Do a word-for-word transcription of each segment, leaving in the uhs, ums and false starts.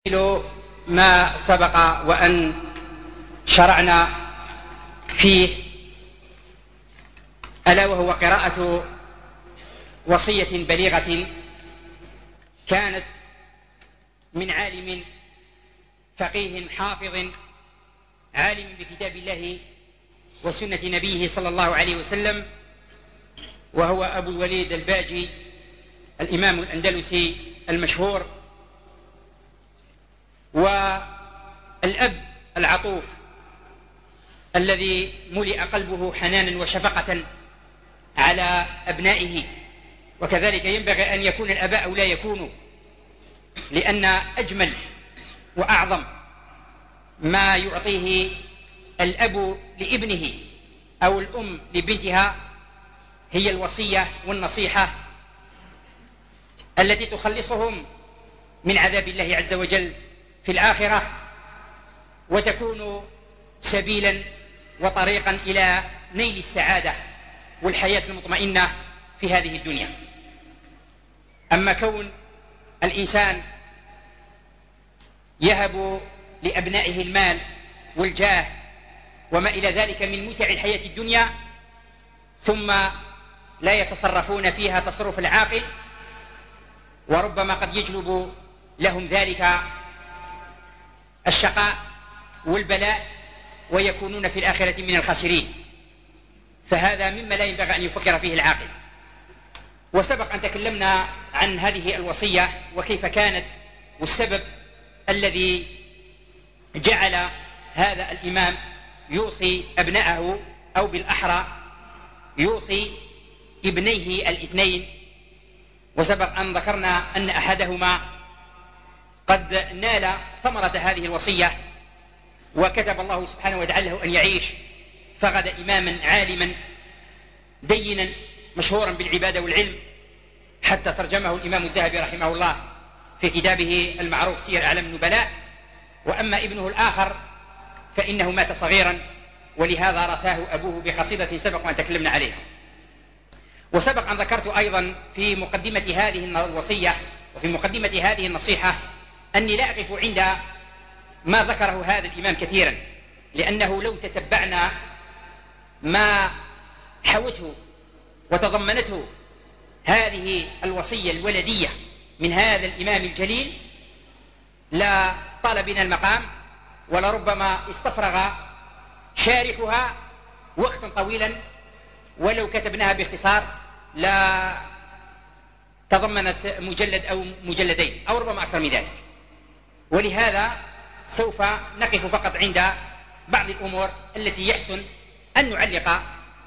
ما سبق وأن شرعنا فيه، ألا وهو قراءة وصية بليغة كانت من عالم فقيه حافظ عالم بكتاب الله وسنة نبيه صلى الله عليه وسلم، وهو أبو الوليد الباجي الإمام الأندلسي المشهور، والأب العطوف الذي ملئ قلبه حنانا وشفقة على أبنائه. وكذلك ينبغي أن يكون الآباء أو لا يكونوا، لأن أجمل وأعظم ما يعطيه الأب لابنه أو الأم لبنتها هي الوصية والنصيحة التي تخلصهم من عذاب الله عز وجل في الآخرة، وتكون سبيلا وطريقا إلى نيل السعادة والحياة المطمئنة في هذه الدنيا. أما كون الإنسان يهب لأبنائه المال والجاه وما إلى ذلك من متع الحياة الدنيا، ثم لا يتصرفون فيها تصرف العاقل، وربما قد يجلب لهم ذلك الشقاء والبلاء ويكونون في الآخرة من الخاسرين، فهذا مما لا ينبغي أن يفكر فيه العاقل. وسبق أن تكلمنا عن هذه الوصية وكيف كانت، والسبب الذي جعل هذا الإمام يوصي أبنائه، أو بالأحرى يوصي ابنيه الاثنين. وسبق أن ذكرنا أن أحدهما قد نال ثمرة هذه الوصية، وكتب الله سبحانه وتعالى له أن يعيش فغد إماما عالما دينا مشهورا بالعبادة والعلم، حتى ترجمه الإمام الذهبي رحمه الله في كتابه المعروف سير أعلام النبلاء. وأما ابنه الآخر فإنه مات صغيرا، ولهذا رثاه أبوه بقصيدة سبق وأن تكلمنا عليها. وسبق أن ذكرت أيضا في مقدمة هذه الوصية وفي مقدمة هذه النصيحة أني لا أقف عند ما ذكره هذا الإمام كثيرا، لأنه لو تتبعنا ما حوته وتضمنته هذه الوصية الولدية من هذا الإمام الجليل لا طال بنا المقام، ولربما استفرغ شارحها وقتا طويلا، ولو كتبناها باختصار لا تضمنت مجلد أو مجلدين أو ربما أكثر من ذلك. ولهذا سوف نقف فقط عند بعض الأمور التي يحسن أن نعلق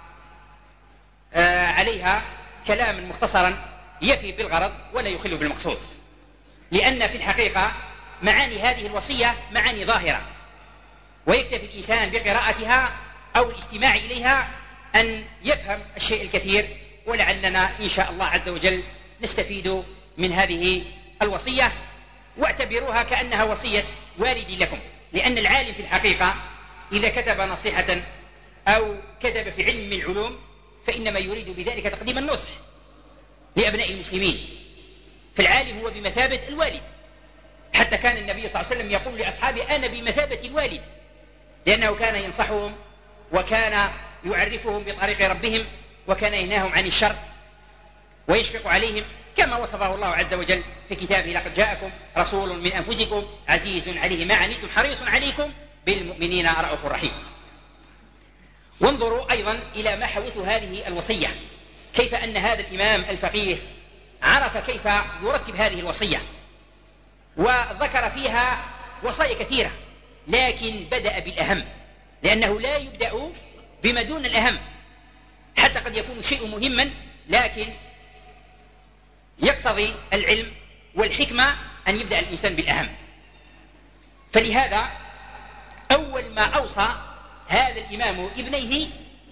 عليها كلاما مختصرا يفي بالغرض ولا يخل بالمقصود، لأن في الحقيقة معاني هذه الوصية معاني ظاهرة، ويكتفي الإنسان بقراءتها أو الاستماع إليها أن يفهم الشيء الكثير، ولعلنا إن شاء الله عز وجل نستفيد من هذه الوصية. واعتبروها كأنها وصية والدي لكم، لأن العالم في الحقيقة إذا كتب نصيحة أو كتب في علم من العلوم فإنما يريد بذلك تقديم النصح لأبناء المسلمين، فالعالم هو بمثابة الوالد، حتى كان النبي صلى الله عليه وسلم يقول لأصحابه أنا بمثابة الوالد، لأنه كان ينصحهم وكان يعرفهم بطريق ربهم، وكان ينهاهم عن الشر ويشفق عليهم، كما وصفه الله عز وجل في كتابه لقد جاءكم رسول من أنفسكم عزيز عليه ما عنتم حريص عليكم بالمؤمنين رؤوف رحيم. وانظروا أيضا إلى ما حوته هذه الوصية، كيف أن هذا الإمام الفقيه عرف كيف يرتب هذه الوصية، وذكر فيها وصايا كثيرة، لكن بدأ بالأهم، لأنه لا يبدأ بما دون الأهم، حتى قد يكون شيء مهما لكن يقتضي العلم والحكمة أن يبدأ الإنسان بالأهم. فلهذا أول ما أوصى هذا الإمام ابنيه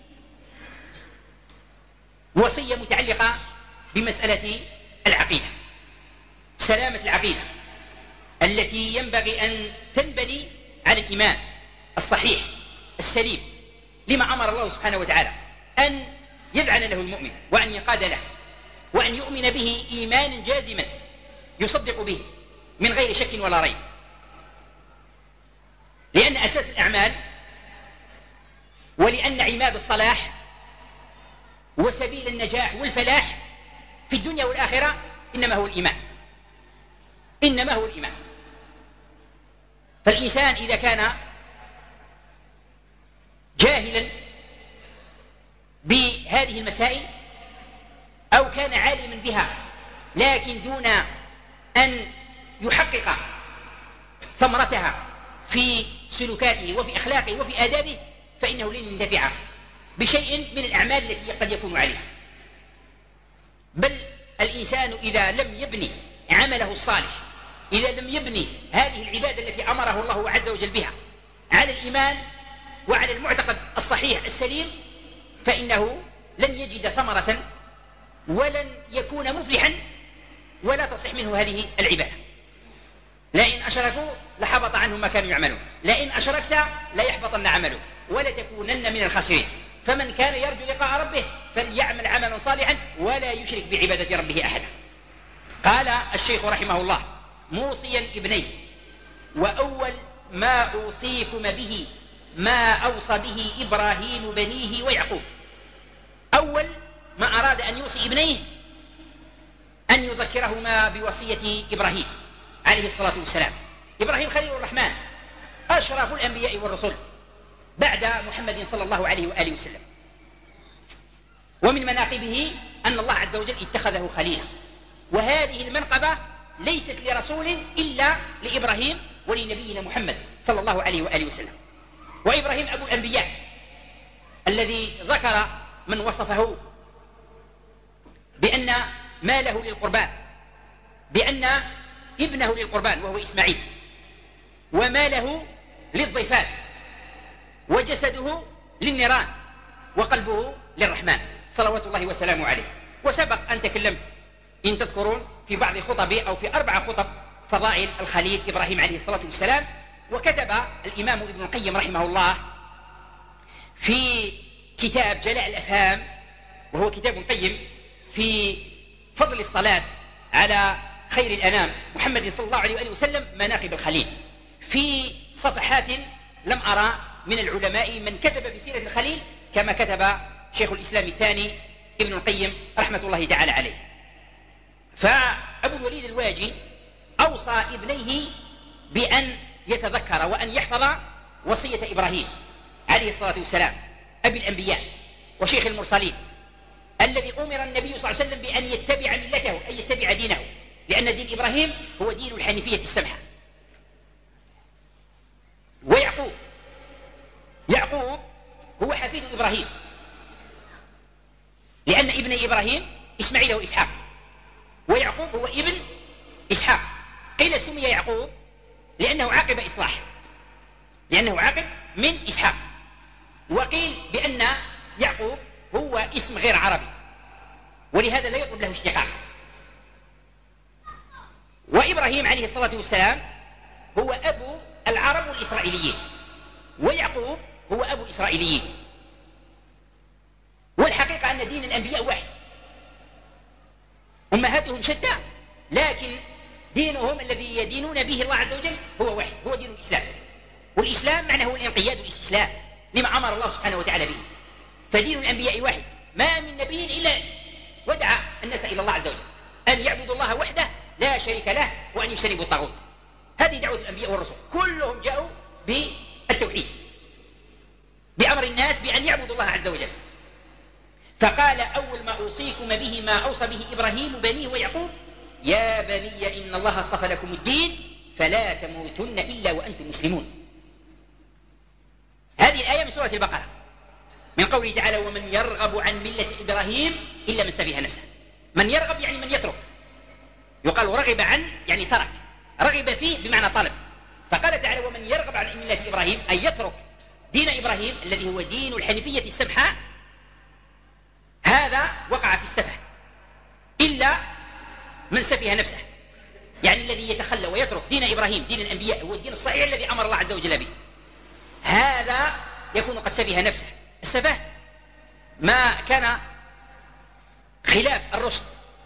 وصية متعلقة بمسألة العقيدة، سلامة العقيدة التي ينبغي أن تنبني على الإيمان الصحيح السليم، لما أمر الله سبحانه وتعالى أن يذعن له المؤمن وأن ينقاد له وأن يؤمن به إيمانا جازما يصدق به من غير شك ولا ريب. لأن أساس الأعمال ولأن عماد الصلاح وسبيل النجاح والفلاح في الدنيا والآخرة إنما هو الإيمان، إنما هو الإيمان. فالإنسان إذا كان جاهلا بهذه المسائل أو كان عالما بها لكن دون أن يحقق ثمرتها في سلوكاته وفي أخلاقه وفي آدابه فإنه لن ينتفع بشيء من الأعمال التي قد يكون عليها. بل الإنسان إذا لم يبني عمله الصالح، إذا لم يبني هذه العبادة التي أمره الله عز وجل بها على الإيمان وعلى المعتقد الصحيح السليم فإنه لن يجد ثمرة ولن يكون مفلحا ولا تصح منه هذه العبادة. لئن أشركوا لحبط عنهم ما كانوا يعملون، لئن أشركت ليحبطن عمله ولتكونن من الخاسرين. فمن كان يرجو لقاء ربه فليعمل عملا صالحا ولا يشرك بعبادة ربه أحدا. قال الشيخ رحمه الله موصيا ابنيه: وأول ما أوصيكم به ما أوصى به إبراهيم بنيه ويعقوب. أول ما أراد أن يوصي ابنيه أن يذكرهما بوصية إبراهيم عليه الصلاة والسلام. إبراهيم خليل الرحمن أشرف الأنبياء والرسل بعد محمد صلى الله عليه وآله وسلم، ومن مناقبه أن الله عز وجل اتخذه خليلا، وهذه المنقبة ليست لرسول إلا لإبراهيم ولنبينا محمد صلى الله عليه وآله وسلم. وإبراهيم أبو الأنبياء الذي ذكر من وصفه بأن ماله للقربان، بأن ابنه للقربان وهو إسماعيل، وماله للضيفان، وجسده للنيران، وقلبه للرحمن صلوات الله وسلامه عليه. وسبق أن تكلمت إن تذكرون في بعض خطبي أو في أربع خطب فضائل الخليل إبراهيم عليه الصلاة والسلام. وكتب الإمام ابن القيم رحمه الله في كتاب جلاء الأفهام، وهو كتاب قيم في فضل الصلاة على خير الأنام محمد صلى الله عليه وآله وسلم، مناقب الخليل، في صفحات لم أرى من العلماء من كتب في سيرة الخليل كما كتب شيخ الإسلام الثاني ابن القيم رحمة الله تعالى عليه. فأبو الوليد الواجي أوصى ابنيه بأن يتذكر وأن يحفظ وصية إبراهيم عليه الصلاة والسلام أبي الأنبياء وشيخ المرسلين، الذي أمر النبي صلى الله عليه وسلم بأن يتبع ملته أي يتبع دينه، لأن دين إبراهيم هو دين الحنيفية السمحة. ويعقوب، يعقوب هو حفيد إبراهيم، لأن ابن إبراهيم إسماعيل وإسحاق، ويعقوب هو ابن إسحاق. قيل سمي يعقوب لأنه عقب إصلاح، لأنه عقب من إسحاق. وقيل بأن يعقوب هو اسم غير عربي ولهذا لا يطلب له اشتقاق. وإبراهيم عليه الصلاة والسلام هو أبو العرب والإسرائيليين، ويعقوب هو أبو الإسرائيليين. والحقيقة أن دين الأنبياء واحد، أمهاتهم شتى، لكن دينهم الذي يدينون به الله عز وجل هو واحد، هو دين الإسلام. والإسلام معناه هو الانقياد والاستسلام لما أمر الله سبحانه وتعالى به. فدين الأنبياء واحد، ما من نبي إلا ودعا الناس إلى الله عز وجل أن يعبدوا الله وحده لا شريك له وأن يجتنبوا الطاغوت. هذه دعوة الأنبياء والرسل، كلهم جاءوا بالتوحيد، بأمر الناس بأن يعبدوا الله عز وجل. فقال: أول ما أوصيكم به ما أوصى به إبراهيم بنيه ويعقوب يا بني إن الله اصطفى لكم الدين فلا تموتن إلا وأنتم مسلمون. هذه الآية من سورة البقرة، من قوله تعالى: ومن يرغب عن ملة إبراهيم إلا من سفه نفسه. من يرغب يعني من يترك، يقال رغب عن يعني ترك، رغب فيه بمعنى طلب. فقال تعالى: ومن يرغب عن ملة إبراهيم أي يترك دين إبراهيم الذي هو دين الحنيفية السمحة، هذا وقع في السفه، إلا من سفه نفسه، يعني الذي يتخلى ويترك دين إبراهيم دين الأنبياء هو الدين الصحيح الذي أمر الله عز وجل به، هذا يكون قد سفه نفسه. السفه ما كان خلاف الرشد،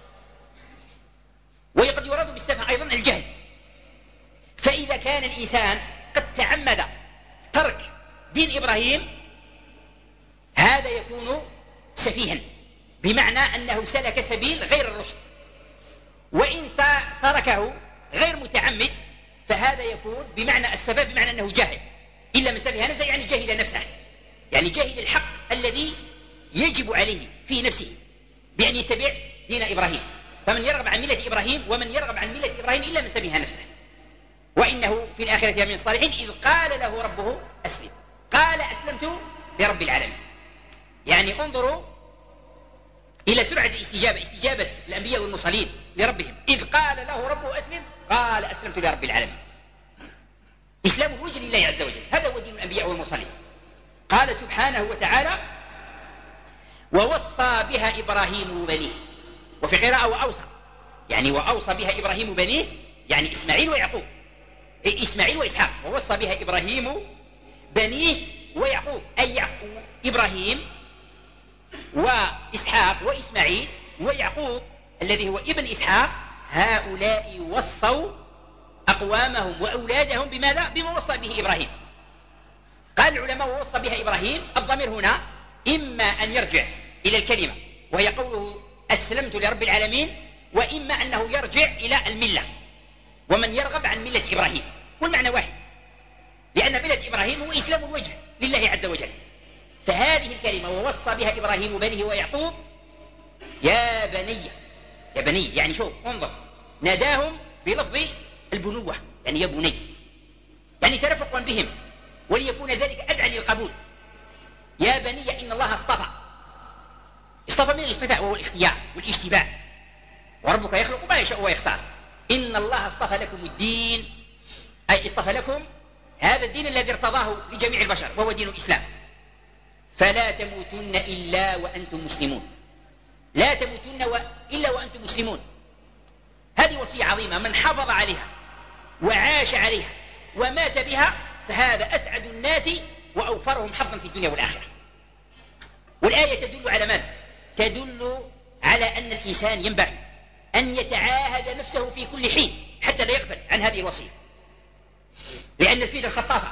وقد يراد بالسفه أيضا الجهل. فإذا كان الإنسان قد تعمد ترك دين إبراهيم هذا يكون سفيها، بمعنى أنه سلك سبيل غير الرشد. وإن تركه غير متعمد فهذا يكون بمعنى السبب، بمعنى أنه جاهل. إلا من سفه نفسه يعني جهل نفسه، يعني جهل الحق الذي يجب عليه في نفسه بأن يتبع دين إبراهيم. فمن يرغب عن ملة إبراهيم ومن يرغب عن ملة إبراهيم إلا من سفه نفسه، وإنه في الآخرة من الصالحين. إذ قال له ربه أسلم، قال أسلمت لرب العالمين. يعني انظروا إلى سرعة الاستجابة، استجابة الأنبياء والمرسلين لربهم. إذ قال له ربه أسلم قال أسلمت لرب العالمين. إسلام وجه لله عز وجل، هذا هو دين الأنبياء والمرسلين. قال سبحانه وتعالى ووصى بها إبراهيم بنيه، وفي قراءة وأوصى، يعني وأوصى بها إبراهيم بنيه يعني إسماعيل ويعقوب، إسماعيل وإسحاق. ووصى بها إبراهيم بنيه ويعقوب، أي يعقوب إبراهيم وإسحاق وإسماعيل ويعقوب الذي هو ابن إسحاق، هؤلاء وصوا أقوامهم وأولادهم بماذا؟ بما وصى به إبراهيم. قال العلماء ووصى بها إبراهيم، الضمير هنا إما أن يرجع إلى الكلمة وهي قوله أسلمت لرب العالمين، وإما أنه يرجع إلى الملة ومن يرغب عن ملة إبراهيم، والمعنى واحد، لأن ملة إبراهيم هو إسلام الوجه لله عز وجل. فهذه الكلمة ووصى بها إبراهيم بنيه ويعقوب يا بني، يا بني يعني شوف انظر، ناداهم بلفظ البنوة، يعني يا بني، يعني ترفقا بهم وليكون ذلك أدعى للقبول. يا بني إن الله اصطفى، اصطفى من الاصطفاء وهو الاختيار والاشتباه، وربك يخلق ما يشاء ويختار. إن الله اصطفى لكم الدين، أي اصطفى لكم هذا الدين الذي ارتضاه لجميع البشر وهو دين الإسلام، فلا تموتن إلا وأنتم مسلمون. لا تموتن و... إلا وأنتم مسلمون. هذه وصية عظيمة، من حافظ عليها وعاش عليها ومات بها فهذا أسعد الناس وأوفرهم حظا في الدنيا والآخرة. والآية تدل على ماذا؟ تدل على أن الإنسان ينبغي أن يتعاهد نفسه في كل حين حتى لا يغفل عن هذه الوصية، لأن الفيل الخطافة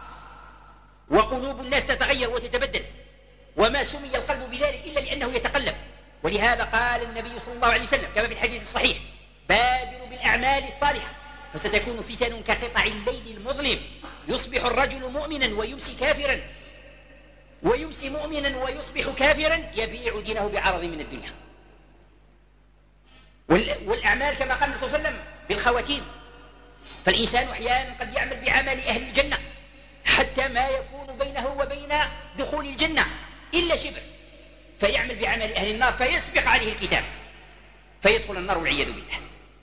وقلوب الناس تتغير وتتبدل، وما سمي القلب بذلك إلا لأنه يتقلب. ولهذا قال النبي صلى الله عليه وسلم كما في الحديث الصحيح بادروا بالأعمال الصالحة فستكون فتن كقطع الليل المظلم، يصبح الرجل مؤمنا ويمسي كافرا، ويمسي مؤمنا ويصبح كافرا، يبيع دينه بعرض من الدنيا. والأعمال كما قال النبي صلى الله عليه وسلم بالخواتيم، فالإنسان أحيانا قد يعمل بعمل أهل الجنة حتى ما يكون بينه وبين دخول الجنة إلا شبر، فيعمل بعمل أهل النار فيسبق عليه الكتاب فيدخل النار والعياذ بالله.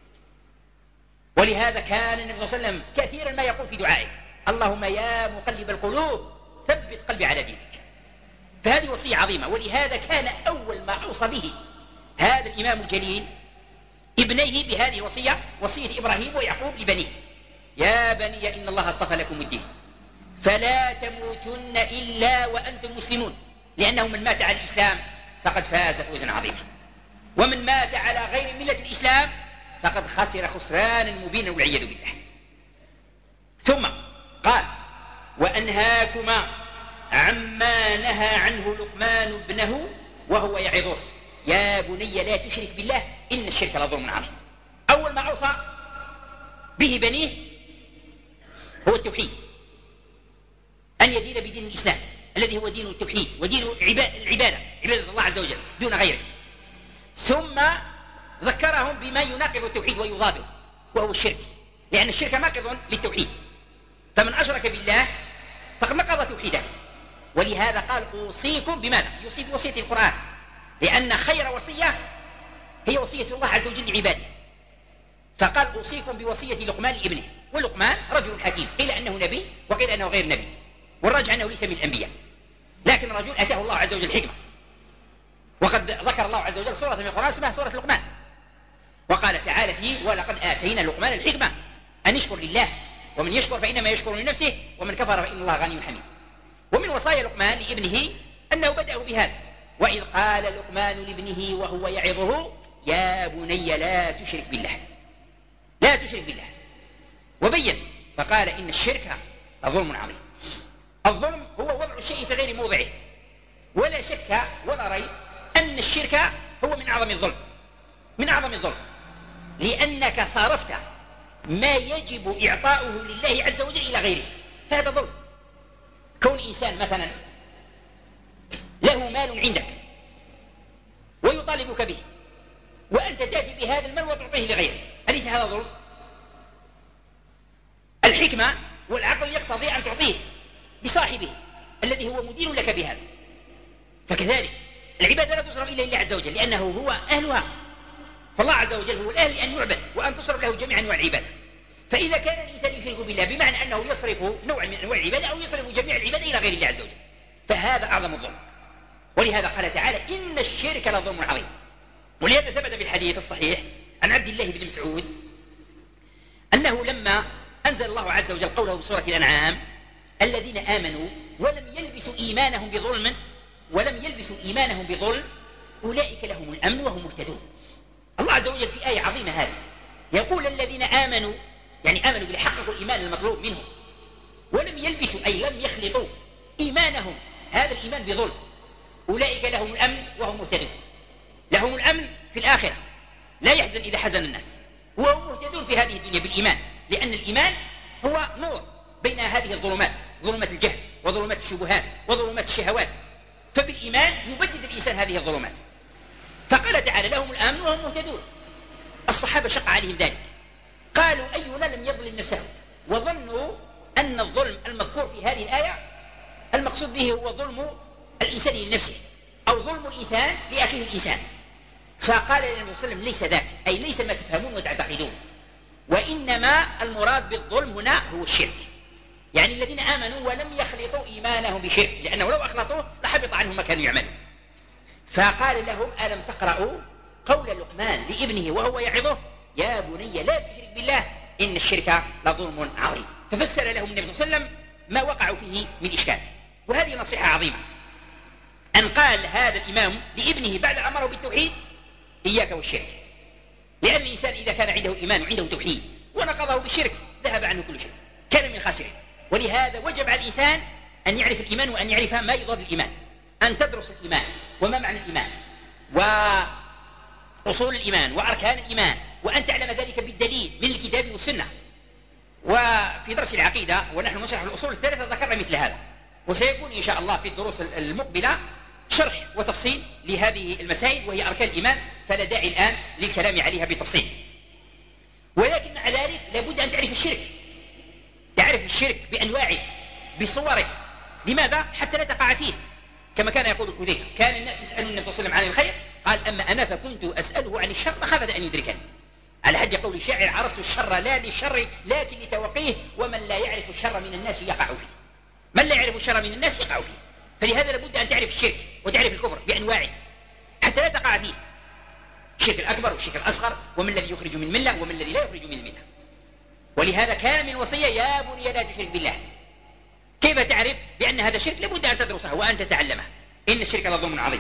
ولهذا كان النبي صلى الله عليه وسلم كثيرا ما يقول في دعائه اللهم يا مقلب القلوب ثبت قلبي على دينك. فهذه وصية عظيمة. ولهذا كان أول ما أوصى به هذا الإمام الجليل ابنيه بهذه الوصية وصية إبراهيم ويعقوب لبنيه يا بني إن الله اصطفى لكم الدين فلا تموتن إلا وأنتم مسلمون، لأنه من مات على الإسلام فقد فاز فوزا عظيما، ومن مات على غير ملة الإسلام فقد خسر خسرانا مبينا والعياذ بالله. ثم قال وأنهاكما عما نهى عنه لقمان ابنه وهو يعظه يا بني لا تشرك بالله إن الشرك لظلم عظيم. أول ما أوصى به بنيه هو التوحيد، أن يدين بدين الإسلام الذي هو دين التوحيد ودين العبادة، عبادة الله عز وجل دون غيره. ثم ذكرهم بما يناقض التوحيد ويضاده وهو الشرك، لأن الشرك ناقض للتوحيد، فمن أشرك بالله فقد نقض توحيده. ولهذا قال أوصيكم بماذا؟ يوصي بوصية القرآن، لأن خير وصية هي وصية الله عز وجل لعباده. فقال أوصيكم بوصية لقمان لابنه، ولقمان رجل حكيم، قيل أنه نبي وقيل أنه غير نبي، والراجع أنه ليس من الأنبياء، لكن الرجل أتاه الله عز وجل الحكمة. وقد ذكر الله عز وجل سورة من القرآن اسمها سورة لقمان، وقال تعالى فيه ولقد آتينا لقمان الحكمة أن يشكر لله ومن يشكر فإنما يشكر لنفسه ومن كفر فإن الله غني حميد. ومن وصايا لقمان لابنه أنه بدأ بهذا وإذ قال لقمان لابنه وهو يعظه يا بني لا تشرك بالله لا تشرك بالله، وبين فقال إن الشرك ظلم عظيم. الظلم هو وضع الشيء في غير موضعه، ولا شك ولا ريب أن الشرك هو من أعظم الظلم، من أعظم الظلم، لأنك صارفت ما يجب إعطاؤه لله عز وجل إلى غيره، هذا ظلم. كون إنسان مثلا له مال عندك ويطالبك به، وأنت تأتي بهذا المال وتعطيه لغيره، أليس هذا ظلم؟ الحكمة والعقل يقتضي أن تعطيه لصاحبه الذي هو مدين لك بهذا. فكذلك العبادة لا تصرف إلا لله عز وجل لأنه هو أهلها، فالله عز وجل هو الأهل أن يعبد وأن تصرف له جميع أنواع العبادة. فإذا كان الإنسان يشرك بالله بمعنى أنه يصرف نوع من أنواع العبادة أو يصرف جميع العبادة إلى غير الله عز وجل، فهذا أعظم الظلم. ولهذا قال تعالى إن الشرك لظلم عظيم. ولهذا ثبت في الحديث الصحيح عن عبد الله بن مسعود أنه لما أنزل الله عز وجل قوله في سورة الأنعام الذين آمنوا ولم يلبسوا إيمانهم بظلم ولم يلبسوا إيمانهم بظلم أولئك لهم الأمن وهم مهتدون. الله عز وجل في آية عظيمة هذه يقول الذين آمنوا، يعني آمنوا بالحق الإيمان المطلوب منهم، ولم يلبسوا أي لم يخلطوا إيمانهم هذا الإيمان بظلم، أولئك لهم الأمن وهم مهتدون. لهم الأمن في الآخرة، لا يحزن إذا حزن الناس، وهم مهتدون في هذه الدنيا بالإيمان، لأن الإيمان هو نور بين هذه الظلمات، ظلمات الجهل وظلمات الشبهات وظلمات الشهوات، فبالإيمان يبدد الإنسان هذه الظلمات. فقال تعالى لهم الأمن وهم مهتدون. الصحابة شق عليهم ذلك، قالوا أينا لم يظلم نفسه، وظنوا أن الظلم المذكور في هذه الآية المقصود به هو ظلم الإنسان لنفسه أو ظلم الإنسان لأخيه الإنسان. فقال النبي صلى الله عليه وسلم ليس ذاك، أي ليس ما تفهمون وتعتقدون، وإنما المراد بالظلم هنا هو الشرك، يعني الذين آمنوا ولم يخلطوا إيمانهم بشرك، لأنه لو أخلطوه لحبط عنهم ما كانوا يعملون. فقال لهم ألم تقرأوا قول لقمان لابنه وهو يعظه يا بني لا تشرك بالله إن الشرك لظلم عظيم. ففسر لهم النبي صلى الله عليه وسلم ما وقعوا فيه من إشكال. وهذه نصيحة عظيمة أن قال هذا الإمام لابنه بعد أمره بالتوحيد إياك والشرك، لأن الإنسان إذا كان عنده إيمان وعنده توحيد ونقضه بالشرك ذهب عنه كل شيء، كان من خاسره. ولهذا وجب على الإنسان أن يعرف الإيمان وأن يعرف ما يضاد الإيمان، أن تدرس الإيمان وما معنى الإيمان وأصول الإيمان وأركان الإيمان، وأن تعلم ذلك بالدليل من الكتاب والسنة. وفي درس العقيدة ونحن نشرح الأصول الثلاثة ذكرنا مثل هذا، وسيكون إن شاء الله في الدروس المقبلة شرح وتفصيل لهذه المسائل وهي أركان الإيمان، فلا داعي الآن للكلام عليها بتفصيل. ولكن مع ذلك لابد أن تعرف الشرك، تعرف الشرك بأنواعه بصوره. لماذا؟ حتى لا تقع فيه. كما كان يقول حذيفة كان الناس يسألون النبي صلى الله عليه وسلم عن الخير، قال أما أنا فكنت أسأله عن الشر مخافة أن يدركني. على حد قول الشاعر عرفت الشر لا للشر لكن لتوقيه، ومن لا يعرف الشر من الناس يقع فيه. من لا يعرف الشر من الناس يقع فيه. فلهذا لابد أن تعرف الشرك وتعرف الكفر بأنواعه حتى لا تقع فيه، الشرك الأكبر والشرك الأصغر، ومن الذي يخرج من ملة ومن الذي لا يخرج من الملة. ولهذا كان من الوصية يا بني لا تشرك بالله. كيف تعرف بأن هذا شرك؟ لابد أن تدرسه وأن تتعلمه، إن الشرك لظلم عظيم.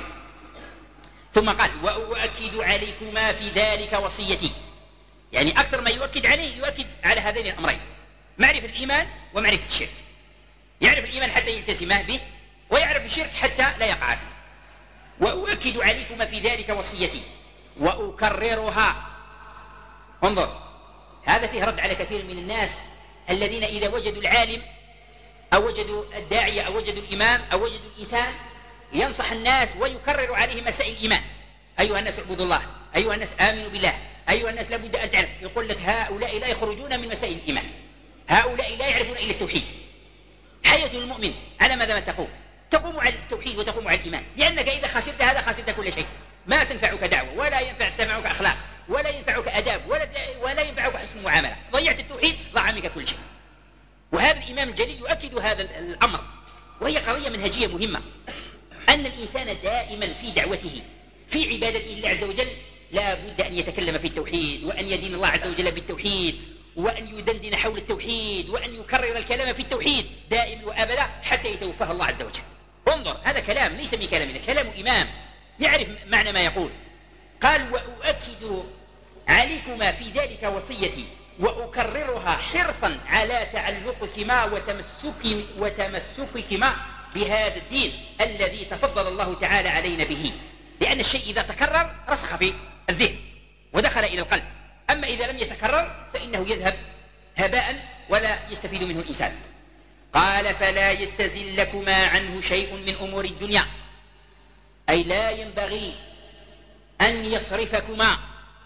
ثم قال وأؤكد عليكما في ذلك وصيتي، يعني أكثر ما يؤكد عليه يؤكد على هذين الأمرين، معرفة الإيمان ومعرفة الشرك. يعرف الإيمان حتى يلتزم به، ويعرف الشرك حتى لا يقع فيه. وأؤكد عليكما في ذلك وصيتي وأكررها. انظر، هذا فيه رد على كثير من الناس الذين إذا وجدوا العالم أو وجدوا الداعية أو وجدوا الإمام أو وجدوا الإنسان ينصح الناس ويكرر عليهم مسائل الإيمان. أيها الناس اعبدوا الله، أيها الناس آمنوا بالله، أيها الناس لابد أن تعرف. يقول لك هؤلاء لا يخرجون من مسائل الإيمان، هؤلاء لا يعرفون إلا التوحيد. حياة المؤمن على ماذا ما تقوم؟ تقوم على التوحيد وتقوم على الإيمان، لأنك إذا خسرت هذا خسرت كل شيء. ما تنفعك دعوة ولا ينفع تنفعك أخلاق ولا ينفعك أداب ولا, ولا ينفعك حسن معاملة. ضيعت التوحيد ضاع منك كل شيء. وهذا الإمام الجليل يؤكد هذا الأمر، وهي قضية منهجية مهمة، أن الإنسان دائما في دعوته في عبادته لله عز وجل لا بد أن يتكلم في التوحيد، وأن يدين الله عز وجل بالتوحيد، وأن يدندن حول التوحيد، وأن يكرر الكلام في التوحيد دائما وأبدا حتى يتوفاه الله عز وجل. انظر، هذا كلام ليس من كلامنا، كلام إمام يعرف معنى ما يقول. قال وأؤكد عليكما في ذلك وصيتي وأكررها حرصا على تعلقكما وتمسك وتمسككما بهذا الدين الذي تفضل الله تعالى علينا به، لأن الشيء إذا تكرر رسخ في الذهن ودخل إلى القلب، أما إذا لم يتكرر فإنه يذهب هباء ولا يستفيد منه الإنسان. قال فلا يستزلكما عنه شيء من أمور الدنيا، أي لا ينبغي أن يصرفكما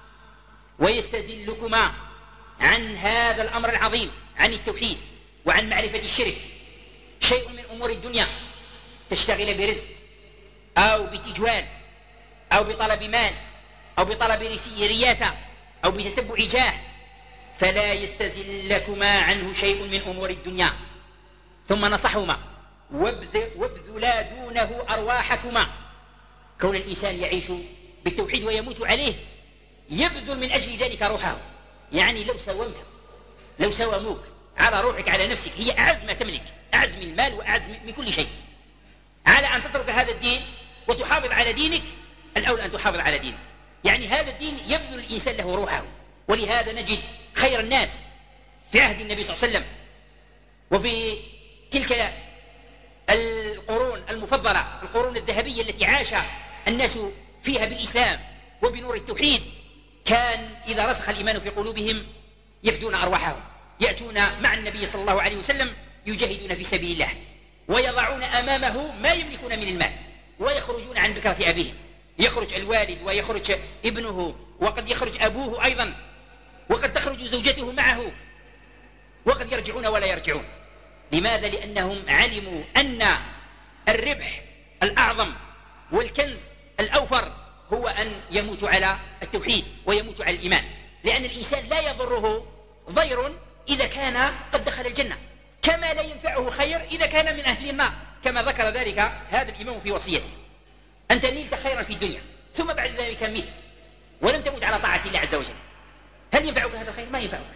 ويستزلكما عن هذا الأمر العظيم، عن التوحيد وعن معرفة الشرك، شيء من أمور الدنيا، تشتغل برزق أو بتجوال أو بطلب مال أو بطلب رياسة أو بتتبع جاه، فلا يستزلكما عنه شيء من أمور الدنيا. ثم نصحهما وابذلا دونه أرواحكما، كون الإنسان يعيش بالتوحيد ويموت عليه يبذل من أجل ذلك روحه، يعني لو سومت لو سوموك على روحك على نفسك، هي أعز ما تملك، أعز من المال وأعز من كل شيء، على أن تترك هذا الدين وتحافظ على دينك، الأولى أن تحافظ على دينك. يعني هذا الدين يبذل الإنسان له روحه، ولهذا نجد خير الناس في عهد النبي صلى الله عليه وسلم وفي تلك القرون المفضلة، القرون الذهبية التي عاش الناس فيها بالإسلام وبنور التوحيد، كان إذا رسخ الإيمان في قلوبهم يفدون أرواحهم، يأتون مع النبي صلى الله عليه وسلم يجاهدون في سبيل الله، ويضعون أمامه ما يملكون من المال، ويخرجون عن بكرة أبيهم، يخرج الوالد ويخرج ابنه وقد يخرج أبوه أيضا، وقد تخرج زوجته معه، وقد يرجعون ولا يرجعون. لماذا؟ لأنهم علموا أن الربح الأعظم والكنز الأوفر هو أن يموت على التوحيد ويموت على الإيمان، لأن الإنسان لا يضره ضير إذا كان قد دخل الجنة، كما لا ينفعه خير إذا كان من أهل النار، كما ذكر ذلك هذا الإمام في وصيته. أنت نلت خيرا في الدنيا ثم بعد ذلك مت ولم تمت على طاعة الله عز وجل، هل ينفعك هذا الخير؟ ما ينفعك.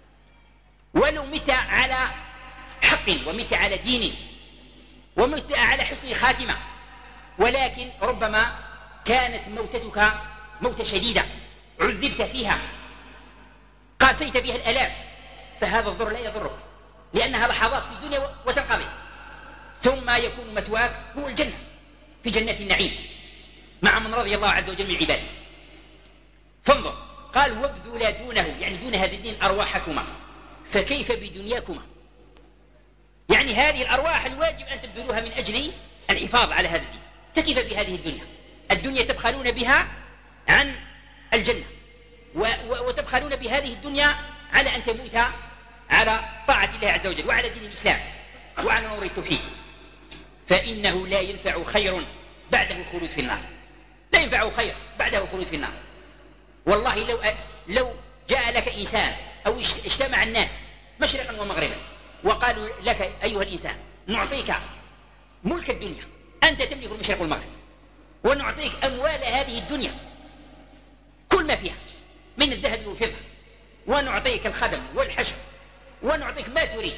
ولو مت على حق ومت على دين ومت على حسن خاتمة، ولكن ربما كانت موتتك موتة شديدة عذبت فيها قاسيت فيها الآلام، فهذا الضر لا يضرك، لأنها لحظات في الدنيا وتنقضي، ثم يكون مثواك هو الجنة في جنات النعيم مع من رضي الله عز وجل من عباده. فانظر، قال وابذلا دونه، يعني دون هذا الدين أرواحكما، فكيف بدنياكما؟ يعني هذه الأرواح الواجب أن تبذلوها من أجل الحفاظ على هذا الدين. فكيف بهذه الدنيا؟ الدنيا تبخلون بها عن الجنة، وتبخلون بهذه الدنيا على أن تموت على طاعة الله عز وجل وعلى دين الإسلام وعلى نور التوحيد، فإنه لا ينفع خير بعده الخلود في النار، لا ينفع خير بعده الخلود في النار. والله لو لو جاء لك إنسان أو اجتمع الناس مشرقا ومغربا وقالوا لك أيها الإنسان نعطيك ملك الدنيا، أنت تملك المشرق والمغرب، ونعطيك أموال هذه الدنيا كل ما فيها من الذهب والفضة، ونعطيك الخدم والحشم، ونعطيك ما تريد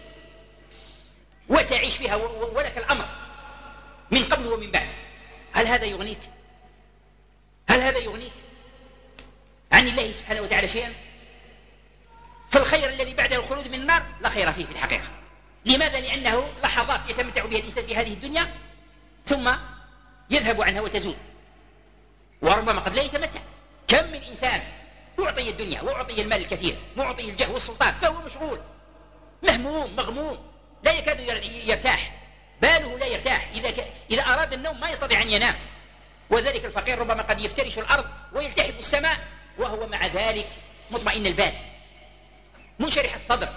وتعيش فيها ولك الأمر من قبل ومن بعد، هل هذا يغنيك؟ هل هذا يغنيك عن الله سبحانه وتعالى شيئا؟ فالخير الذي بعده الخلود من النار لا خير فيه في الحقيقة. لماذا؟ لأنه لحظات يتمتع بها الإنسان في هذه الدنيا ثم يذهب عنها وتزول، وربما قد لا يتمتع. كم من إنسان أعطي الدنيا وأعطي المال الكثير وأعطي الجاه والسلطان فهو مشغول مهموم مغموم لا يكاد يرتاح، باله لا يرتاح، إذا, ك... إذا أراد النوم ما يستطيع أن ينام. وذلك الفقير ربما قد يفترش الأرض ويلتحف السماء وهو مع ذلك مطمئن البال منشرح الصدر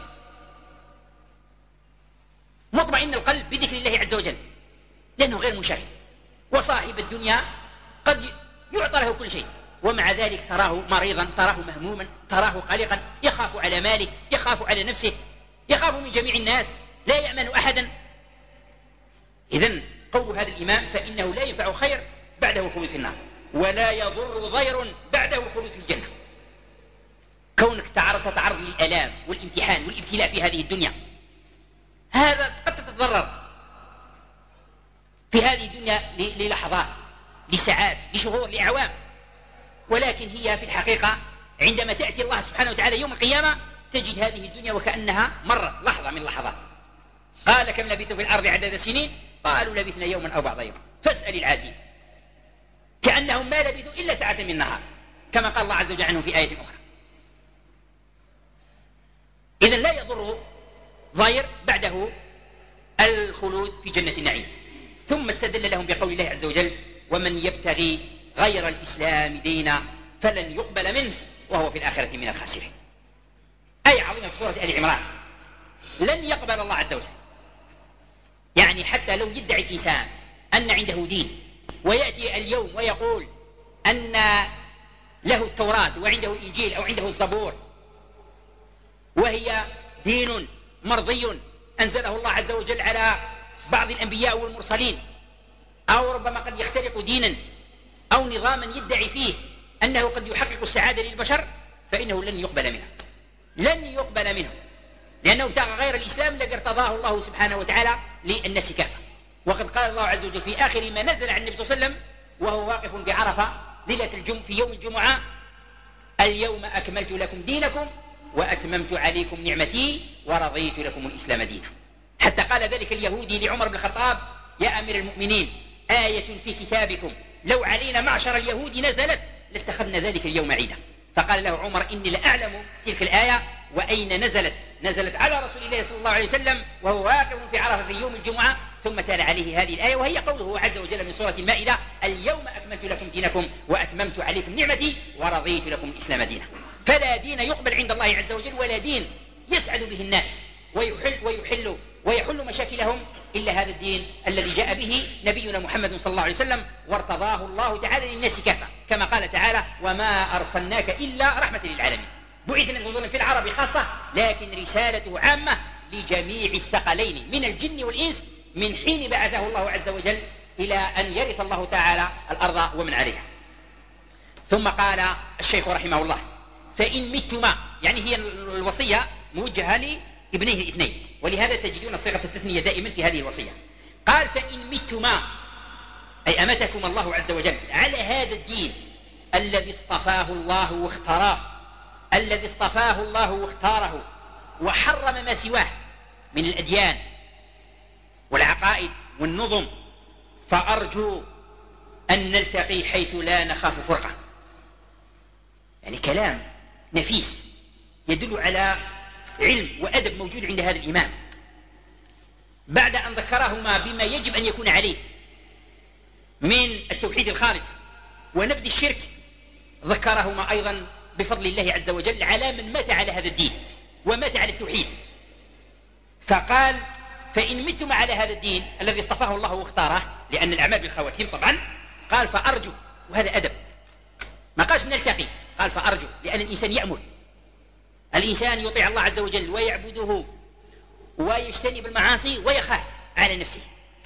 مطمئن القلب بذكر الله عز وجل، لأنه غير منشغل. وصاحب الدنيا قد يعطى له كل شيء ومع ذلك تراه مريضا، تراه مهموما، تراه قلقا، يخاف على ماله، يخاف على نفسه، يخاف من جميع الناس، لا يأمن أحدا. إذن قول هذا الإمام فإنه لا ينفع خير بعده الخلود في النار، ولا يضر ضير بعده الخلود في الجنة. كونك تعرض تتعرض للآلام والامتحان والابتلاء في هذه الدنيا، هذا قد تتضرر في هذه الدنيا للحظات، لساعات، لشهور، لأعوام، ولكن هي في الحقيقة عندما تأتي الله سبحانه وتعالى يوم القيامة تجد هذه الدنيا وكأنها مرت لحظة من اللحظات. قال كم لبثتم في الأرض عدد سنين؟ قالوا لبثنا يوما أو بعض يوم فاسأل العادين. كأنهم ما لبثوا إلا ساعة من نهار، كما قال الله عز وجل عنهم في آية أخرى. إذن لا يضر ضير بعده الخلود في جنة النعيم. ثم استدل لهم بقول الله عز وجل ومن يبتغي غير الإسلام دينا فلن يقبل منه وهو في الآخرة من الخاسرين. آية عظيمة في سورة آل عمران. لن يقبل الله عز وجل، يعني حتى لو يدعي الإنسان أن عنده دين ويأتي اليوم ويقول أن له التوراة وعنده الإنجيل أو عنده الزبور وهي دين مرضي أنزله الله عز وجل على بعض الأنبياء والمرسلين، أو ربما قد يخترق دينا أو نظاما يدعي فيه أنه قد يحقق السعادة للبشر، فإنه لن يقبل منه، لن يقبل منه، لأنه ابتغى غير الإسلام الذي ارتضاه الله سبحانه وتعالى للناس كافة. وقد قال الله عز وجل في آخر ما نزل عن النبي صلى الله عليه وسلم وهو واقف بعرفة ليلة الجم في يوم الجمعة اليوم أكملت لكم دينكم وأتممت عليكم نعمتي ورضيت لكم الإسلام دينا. حتى قال ذلك اليهودي لعمر بن الخطاب يا أمير المؤمنين آية في كتابكم لو علينا معشر اليهود نزلت لاتخذنا ذلك اليوم عيدا. فقال له عمر إني لأعلم تلك الآية وأين نزلت. نزلت على رسول الله صلى الله عليه وسلم وهو واقف في عرفة في يوم الجمعة، ثم تلا عليه هذه الآية وهي قوله عز وجل من سورة المائدة اليوم أكملت لكم دينكم وأتممت عليكم نعمتي ورضيت لكم الإسلام دينا. فلا دين يقبل عند الله عز وجل ولا دين يسعد به الناس ويحل, ويحل ويحل مشاكلهم إلا هذا الدين الذي جاء به نبينا محمد صلى الله عليه وسلم وارتضاه الله تعالى للناس كافة، كما قال تعالى وما أرسلناك إلا رحمة للعالمين. بعث النبي صلى الله عليه وسلم في العرب خاصة، لكن رسالته عامة لجميع الثقلين من الجن والإنس من حين بعثه الله عز وجل إلى أن يرث الله تعالى الأرض ومن عليها. ثم قال الشيخ رحمه الله فإن متما، يعني هي الوصية موجهة لابنيه الاثنين، ولهذا تجدون صيغة التثنية دائما في هذه الوصية. قال فإن متما أي أمتكم الله عز وجل على هذا الدين الذي اصطفاه الله واختاراه، الذي اصطفاه الله واختاره وحرم ما سواه من الأديان والعقائد والنظم، فأرجو أن نلتقي حيث لا نخاف فرقة. يعني كلام نفيس يدل على علم وأدب موجود عند هذا الإمام، بعد أن ذكرهما بما يجب أن يكون عليه من التوحيد الخالص ونبذ الشرك، ذكرهما أيضا بفضل الله عز وجل على من مات على هذا الدين ومات على التوحيد. فقال فإن متم على هذا الدين الذي اصطفاه الله واختاره، لأن الأعمال بالخواتيم طبعا، قال فأرجو، وهذا أدب، ما قالش نلتقي، قال فأرجو، لأن الإنسان يأمل، الإنسان يطيع الله عز وجل ويعبده ويجتنب المعاصي ويخاف على نفسه.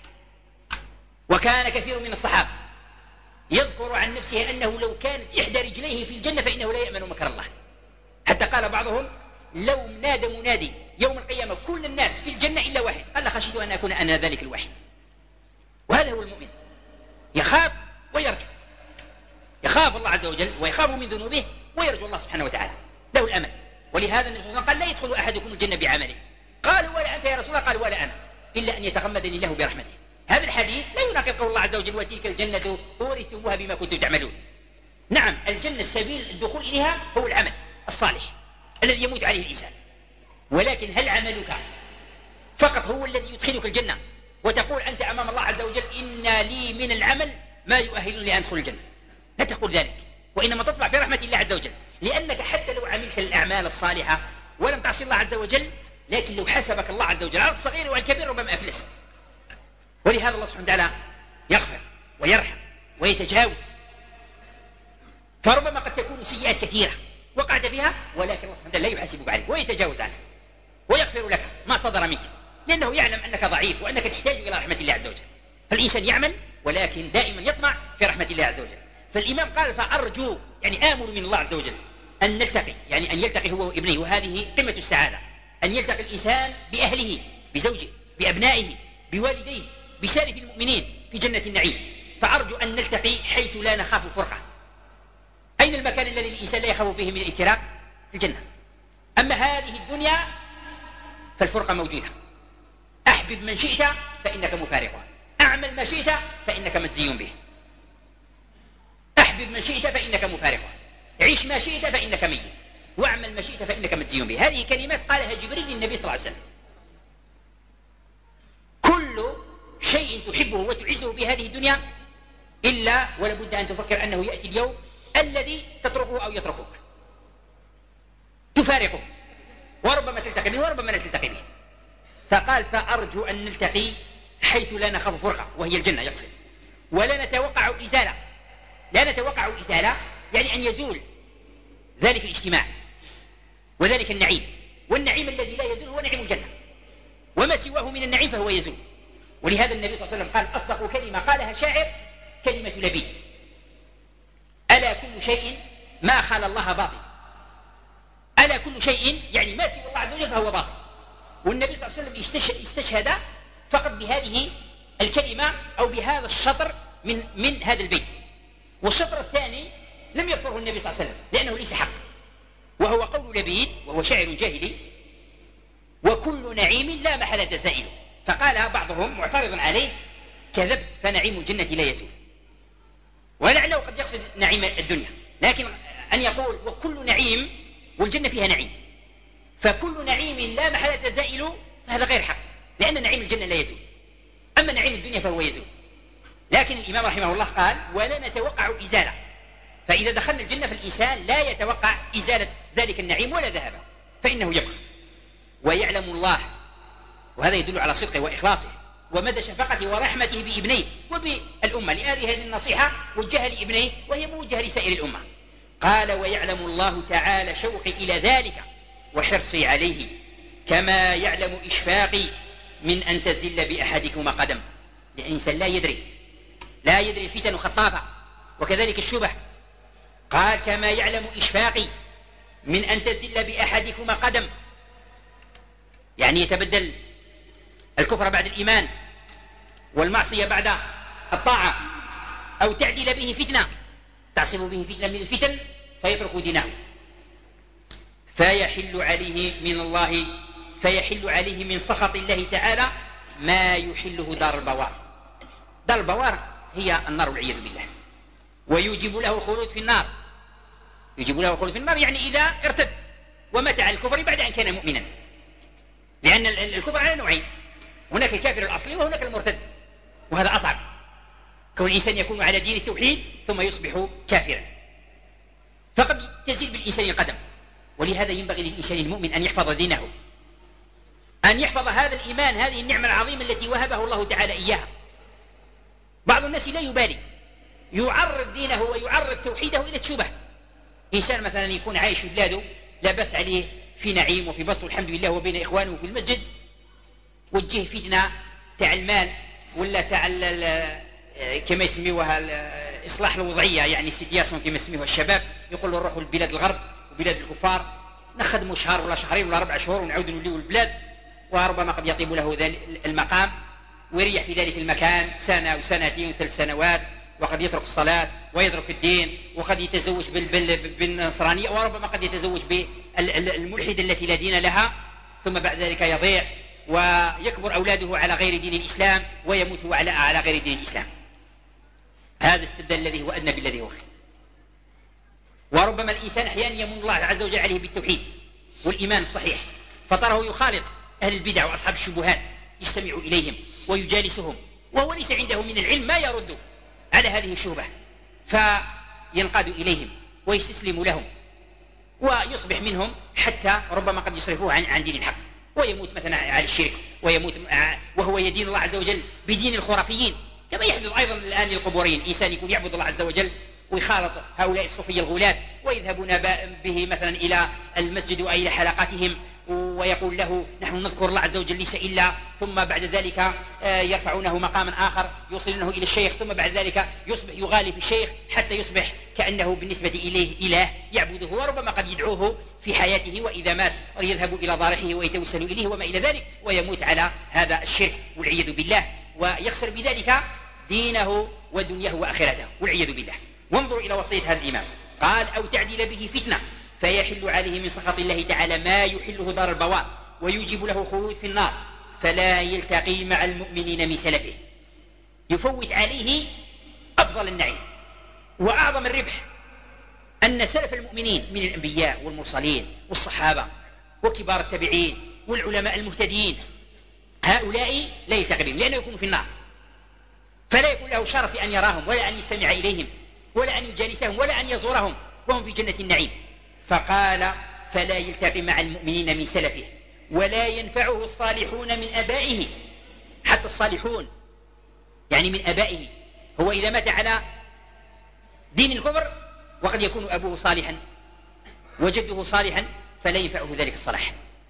وكان كثير من الصحابة يذكر عن نفسه أنه لو كانت إحدى رجليه في الجنة فإنه لا يأمن مكر الله، حتى قال بعضهم لو نادى منادي يوم القيامة كل الناس في الجنة إلا واحد، قال خشيت أن أكون أنا ذلك الواحد. وهذا هو المؤمن، يخاف ويرجو، يخاف الله عز وجل ويخاف من ذنوبه ويرجو الله سبحانه وتعالى، له الأمل. ولهذا النبي صلى الله عليه وسلم قال لا يدخل أحدكم الجنة بعمله، قالوا ولا أنت يا رسول الله؟ قال ولا أنا، إلا أن يتغمدني الله برحمته. هذا الحديث لا يناقض قول الله عز وجل وتلك الجنة أورثتموها بما كنتم تعملون. نعم الجنة سبيل الدخول إليها هو العمل الصالح الذي يموت عليه الإنسان، ولكن هل عملك فقط هو الذي يدخلك الجنة وتقول أنت أمام الله عز وجل إن لي من العمل ما يؤهلني لأن أدخل الجنة؟ لا تقول ذلك، وإنما تطلع في رحمة الله عز وجل، لأنك حتى لو عملت الأعمال الصالحة ولم تعصي الله عز وجل، لكن لو حسبك الله عز وجل على الصغير والكبير ربما أفلست. ولهذا الله سبحانه وتعالى يغفر ويرحم ويتجاوز، فربما قد تكون سيئات كثيرة وقعت فيها، ولكن الله سبحانه وتعالى لا يحاسبك عليك ويتجاوز عنك ويغفر لك ما صدر منك، لأنه يعلم أنك ضعيف وأنك تحتاج إلى رحمة الله عز وجل. فالإنسان يعمل ولكن دائما يطمع في رحمة الله عز وجل. فالإمام قال فأرجو، يعني آمل من الله عز وجل أن نلتقي، يعني أن يلتقي هو وابنه، وهذه قمة السعادة، أن يلتقي الإنسان بأهله بزوجه بأبنائه بوالديه بسالف المؤمنين في جنة النعيم. فأرجو أن نلتقي حيث لا نخاف فرقة، أين المكان الذي الإنسان لا يخاف فيه من الافتراق؟ الجنة. أما هذه الدنيا فالفرقة موجودة. أحبب من شئت فإنك مفارقه، أعمل ما شئت فإنك مجزي به. أحبب من شئت فإنك مفارقه، عيش ما شئت فإنك ميت، واعمل ما شئت فإنك مجزي به. هذه كلمات قالها جبريل للنبي صلى الله عليه وسلم. كل شيء تحبه وتعزه بهذه الدنيا إلا ولابد أن تفكر أنه يأتي اليوم الذي تتركه أو يتركك، تفارقه، وربما تلتقي به وربما لا تلتقي به. فقال فأرجو أن نلتقي حيث لا نخاف فرقة، وهي الجنة يقصد، ولا نتوقع إزالة. لا نتوقع إزالة يعني أن يزول ذلك الاجتماع وذلك النعيم، والنعيم الذي لا يزول هو نعيم الجنة، وما سواه من النعيم فهو يزول. ولهذا النبي صلى الله عليه وسلم قال أصدق كلمة قالها شاعر كلمة لبيد: ألا كل شيء ما خلا الله باطل. ألا كل شيء يعني ما سوى الله عز وجل فهو باطل. والنبي صلى الله عليه وسلم استشهد فقط بهذه الكلمة أو بهذا الشطر من, من هذا البيت. والشطر الثاني لم يذكره النبي صلى الله عليه وسلم لأنه ليس حق، وهو قول لبيد وهو شاعر جاهلي: وكل نعيم لا محالة زائل. فقال بعضهم معترضا عليه: كذبت فنعيم الجنة لا يزول. ولعله قد يقصد نعيم الدنيا، لكن أن يقول وكل نعيم والجنة فيها نعيم، فكل نعيم لا محالة زائل، فهذا غير حق، لأن نعيم الجنة لا يزول، أما نعيم الدنيا فهو يزول. لكن الإمام رحمه الله قال: ولا نتوقع إزالة. فإذا دخلنا الجنة فالإنسان لا يتوقع إزالة ذلك النعيم ولا ذهبه، فإنه يبقى. ويعلم الله، وهذا يدل على صدقه وإخلاصه ومدى شفقته ورحمته بابنيه وبالأمة. لهذه هذه النصيحة وجهها لابنيه وهي موجهة لسائر الأمة. قال: ويعلم الله تعالى شوقي إلى ذلك وحرصي عليه، كما يعلم إشفاقي من أن تزل بأحدكما قدم. يعني الإنسان لا يدري لا يدري الفتن خطافة، وكذلك الشبه. قال: كما يعلم إشفاقي من أن تزل بأحدكما قدم، يعني يتبدل الكفر بعد الإيمان والمعصية بعد الطاعة، أو تعدل به فتنة، تعصم به فتنة من الفتن فيترك دينه، فيحل عليه من الله فيحل عليه من سخط الله تعالى ما يحله دار البوار. دار البوار هي النار والعياذ بالله، ويوجب له الخلود في النار. يجب له الخلود في النار يعني إذا ارتد ومات على الكفر بعد أن كان مؤمنا، لأن الكفر على نوعين: هناك الكافر الأصلي وهناك المرتد، وهذا أصعب، كون الإنسان يكون على دين التوحيد ثم يصبح كافرا، فقد تزيل بالإنسان القدم. ولهذا ينبغي للإنسان المؤمن أن يحفظ دينه، أن يحفظ هذا الإيمان، هذه النعمة العظيمة التي وهبه الله تعالى إياها. بعض الناس لا يبالي، يعرض دينه ويعرض توحيده إلى الشبه. إنسان مثلا يكون عايش في بلاده لا بأس عليه في نعيم وفي بسط الحمد لله وبين إخوانه في المسجد، وجه فتنة تاع المال ولا تاع كما يسميوها الإصلاح الوضعية، يعني سيتياسيون كما يسميوها الشباب، يقول له نروحوا لبلاد الغرب وبلاد الكفار نخدموا شهر ولا شهرين ولا أربع شهور ونعود نوليوا البلاد، وربما قد يطيب له ذلك المقام ويريح في ذلك المكان سنة وسنتين وثلاث سنوات، وقد يترك الصلاة ويترك الدين، وقد يتزوج بالنصرانية، وربما قد يتزوج بالملحدة التي لا دين لها، ثم بعد ذلك يضيع ويكبر أولاده على غير دين الإسلام ويموت على على غير دين الإسلام. هذا استبدال الذي هو أدنى بالذي هو خير. وربما الإنسان أحيانا يمن الله عز وجل عليه بالتوحيد والإيمان الصحيح، فتراه يخالط أهل البدع وأصحاب الشبهات، يستمع إليهم ويجالسهم، وهو ليس عنده من العلم ما يرد على هذه الشبهة، فينقاد إليهم ويستسلم لهم ويصبح منهم، حتى ربما قد يصرفوه عن, عن دين الحق ويموت مثلا على الشرك، ويموت وهو يدين الله عز وجل بدين الخرافيين، كما يحدث أيضا الآن للقبوريين. إنسان يكون يعبد الله عز وجل ويخالط هؤلاء الصوفية الغلاة ويذهبون به مثلا إلى المسجد أو إلى حلقاتهم، ويقول له نحن نذكر الله عز وجل ليس إلا، ثم بعد ذلك يرفعونه مقاما آخر يوصلونه إلى الشيخ، ثم بعد ذلك يصبح يغالي في الشيخ حتى يصبح كأنه بالنسبة إليه إله يعبده، وربما قد يدعوه في حياته، وإذا مات يذهب إلى ضارحه ويتوسل إليه وما إلى ذلك، ويموت على هذا الشرك والعياذ بالله، ويخسر بذلك دينه ودنياه وآخرته والعياذ بالله. وانظروا إلى وصية هذا الإمام، قال أو تعدل به فتنة فيحل عليه من سخط الله تعالى ما يحله دار البوار ويوجب له خلود في النار فلا يلتقي مع المؤمنين من سلفه، يفوت عليه أفضل النعيم وأعظم الربح أن سلف المؤمنين من الأنبياء والمرسلين والصحابة وكبار التابعين والعلماء المهتدين هؤلاء لا يلتقي بهم لأنه يكون في النار، فلا يكون له شرف أن يراهم ولا أن يستمع إليهم ولا أن يجالسهم ولا أن يزورهم وهم في جنة النعيم. فقال فلا يلتقي مع المؤمنين من سلفه ولا ينفعه الصالحون من أبائه، حتى الصالحون يعني من أبائه، هو إذا مات على دين الكفر وقد يكون أبوه صالحا وجده صالحا فلا ينفعه ذلك الصلاح،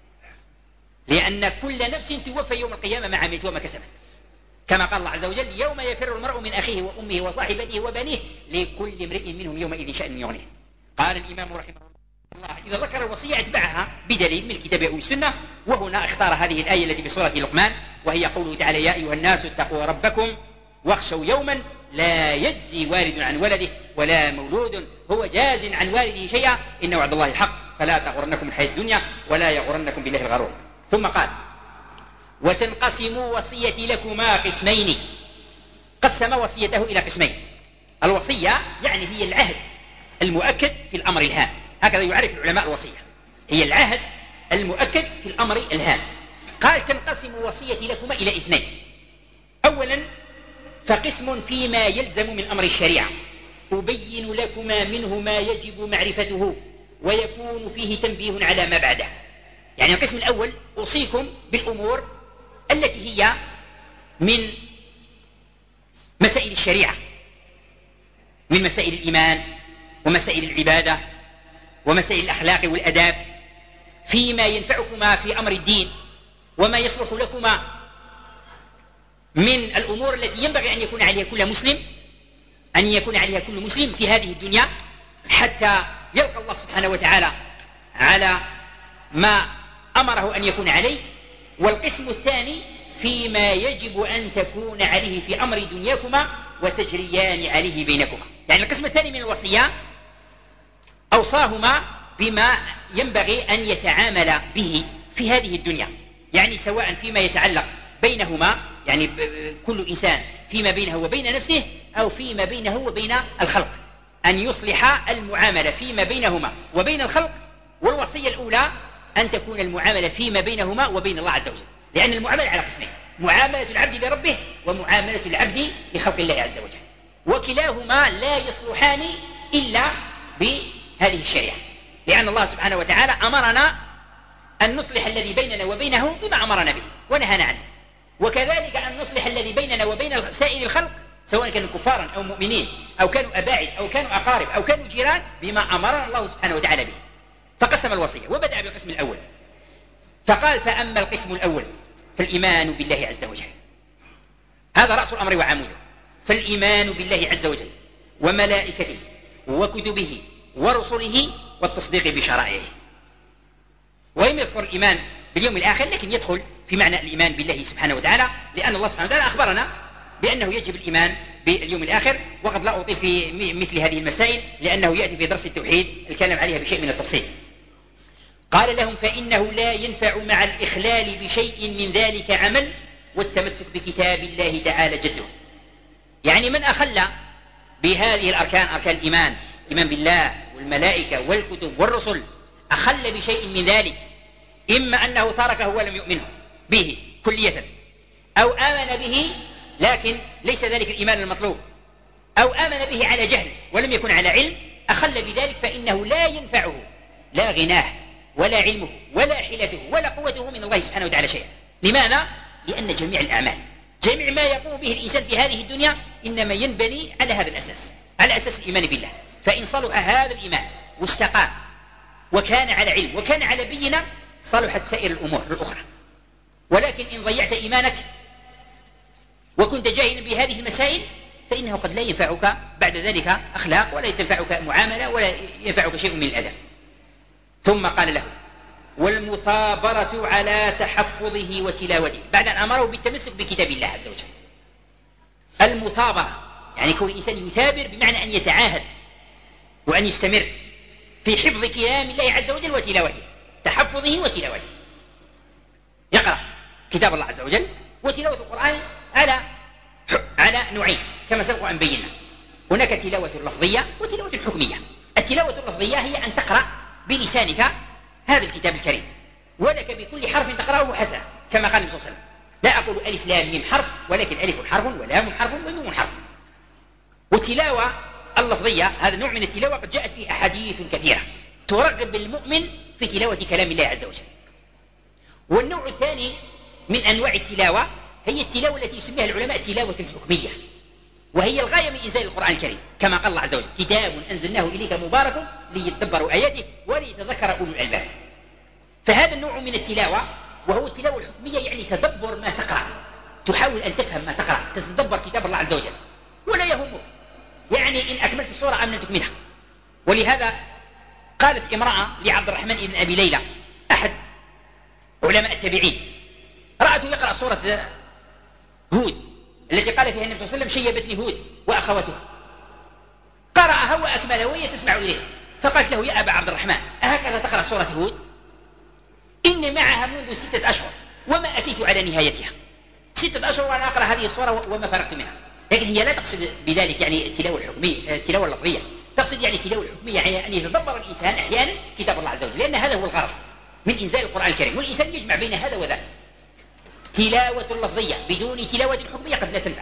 لأن كل نفس توفى يوم القيامة ما عملت وما كسبت، كما قال الله عز وجل يوم يفر المرء من أخيه وأمه وصاحبته وبنيه لكل امرئ منهم يومئذ شأن يغنيه. قال الإمام رحمه الله إذا ذكر الوصية اتبعها بدليل من الكتاب أو السنة، وهنا اختار هذه الآية التي في سورة لقمان وهي قوله تعالى يا أيها الناس اتقوا ربكم واخشوا يوما لا يجزي والد عن ولده ولا مولود هو جاز عن والده شيئا إن وعد الله حق فلا تغرنكم الحياة الدنيا ولا يغرنكم بالله الغرور. ثم قال وتنقسم وصيتي لكما قسمين، قسم وصيته إلى قسمين. الوصية يعني هي العهد المؤكد في الأمر الهام، هكذا يعرف العلماء الوصية، هي العهد المؤكد في الأمر الهام. قال تنقسم وصيتي لكما إلى اثنين. أولا فقسم فيما يلزم من أمر الشريعة أبين لكما منه ما يجب معرفته ويكون فيه تنبيه على ما بعده. يعني القسم الأول أوصيكم بالأمور التي هي من مسائل الشريعة، من مسائل الإيمان ومسائل العبادة ومسائل الأخلاق والأداب، فيما ينفعكما في أمر الدين وما يصلح لكما من الأمور التي ينبغي أن يكون عليها كل مسلم أن يكون عليها كل مسلم في هذه الدنيا حتى يلقى الله سبحانه وتعالى على ما أمره أن يكون عليه. والقسم الثاني فيما يجب أن تكون عليه في أمر دنياكما وتجريان عليه بينكما. يعني القسم الثاني من الوصية أوصاهما بما ينبغي أن يتعامل به في هذه الدنيا، يعني سواء فيما يتعلق بينهما يعني كل إنسان فيما بينه وبين نفسه أو فيما بينه وبين الخلق، أن يصلح المعاملة فيما بينهما وبين الخلق. والوصية الأولى أن تكون المعاملة فيما بينهما وبين الله عز وجل، لأن المعاملة على قسمين، معاملة العبد لربه ومعاملة العبد لخلق الله عز وجل، وكلاهما لا يصلحان إلا بهذه الشريعة، لأن الله سبحانه وتعالى أمرنا أن نصلح الذي بيننا وبينه بما أمرنا به ونهانا عنه، وكذلك أن نصلح الذي بيننا وبين سائر الخلق سواء كانوا كفارا أو مؤمنين أو كانوا أباعد أو كانوا أقارب أو كانوا جيران بما أمرنا الله سبحانه وتعالى به. فقسم الوصية وبدأ بالقسم الأول فقال فأما القسم الأول فالإيمان بالله عز وجل، هذا رأس الأمر وعموده، فالإيمان بالله عز وجل وملائكته وكتبه ورسله والتصديق بشرائعه. ولم يذكر الإيمان باليوم الآخر لكن يدخل في معنى الإيمان بالله سبحانه وتعالى، لأن الله سبحانه وتعالى أخبرنا بأنه يجب الإيمان باليوم الآخر، وقد لا أطيل في مثل هذه المسائل لأنه يأتي في درس التوحيد الكلام عليها بشيء من التفصيل. قال لهم فإنه لا ينفع مع الإخلال بشيء من ذلك عمل والتمسك بكتاب الله تعالى جده. يعني من أخل بهذه الأركان، أركان الإيمان، الإيمان بالله والملائكة والكتب والرسل، أخل بشيء من ذلك، إما أنه تركه ولم يؤمنه به كلية، أو آمن به لكن ليس ذلك الإيمان المطلوب، أو آمن به على جهل ولم يكن على علم، أخل بذلك فإنه لا ينفعه لا غناه ولا علمه ولا حيلته ولا قوته من الله سبحانه وتعالى شيئا. لماذا؟ لأن جميع الأعمال، جميع ما يقوم به الإنسان في هذه الدنيا إنما ينبني على هذا الأساس، على أساس الإيمان بالله. فإن صلح هذا الإيمان واستقام وكان على علم وكان على بينة صلحت سائر الأمور الأخرى. ولكن إن ضيعت إيمانك وكنت جاهلا بهذه المسائل فإنه قد لا ينفعك بعد ذلك أخلاق ولا ينفعك معاملة ولا ينفعك شيء من الأدب. ثم قال له والمثابرة على تحفظه وتلاوته، بعد أن أمره بالتمسك بكتاب الله عز وجل. المثابرة يعني كون الإنسان يثابر بمعنى أن يتعاهد وأن يستمر في حفظ كلام الله عز وجل وتلاوته، تحفظه وتلاوته. يقرأ كتاب الله عز وجل وتلاوة القرآن على على نوعين كما سبق أن بينا. هناك تلاوة لفظية وتلاوة حكمية. التلاوة اللفظية هي أن تقرأ بلسانك هذا الكتاب الكريم، ولك بكل حرف تقرأه حسنة، كما قال النبي صلى الله عليه وسلم: لا أقول ألف لام ميم حرف، ولكن ألف حرف ولام حرف وميم حرف. والتلاوة اللفظية هذا نوع من التلاوة قد جاءت فيه أحاديث كثيرة ترغب المؤمن في تلاوة كلام الله عز وجل. والنوع الثاني من أنواع التلاوة هي التلاوة التي يسميها العلماء تلاوة حكمية، وهي الغاية من إنزال القرآن الكريم، كما قال الله عز وجل: كتاب أنزلناه إليك مبارك ليتدبروا آياته وليتذكر أولو الألباب. فهذا النوع من التلاوة وهو التلاوة الحكمية، يعني تدبر ما تقرأ، تحاول أن تفهم ما تقرأ، تتدبر كتاب الله عز وجل ولا يهمك يعني إن أكملت الصورة أم لم تكملها. ولهذا قالت امرأة لعبد الرحمن بن أبي ليلى أحد علماء التابعين، رأته يقرأ سورة هود التي قال فيها النبي صلى الله عليه وسلم: شيبتني هود وأخواتها. قرأها وأكملها وهي تسمع إليه، فقالت له: يا أبا عبد الرحمن، أهكذا تقرأ سورة هود؟ إني معها منذ ستة أشهر وما أتيت على نهايتها. ستة أشهر وأنا أقرأ هذه السورة وما فرقت منها. لكن هي لا تقصد بذلك يعني التلاوة الحكمية، التلاوة اللفظية، تقصد يعني التلاوة الحكمية، يعني أن يتدبر الإنسان أحيانا كتاب الله عز وجل، لأن هذا هو الغرض من إنزال القرآن الكريم، والإنسان يجمع بين هذا وذاك. تلاوة لفظية بدون تلاوة حكمية قد لا تنفع.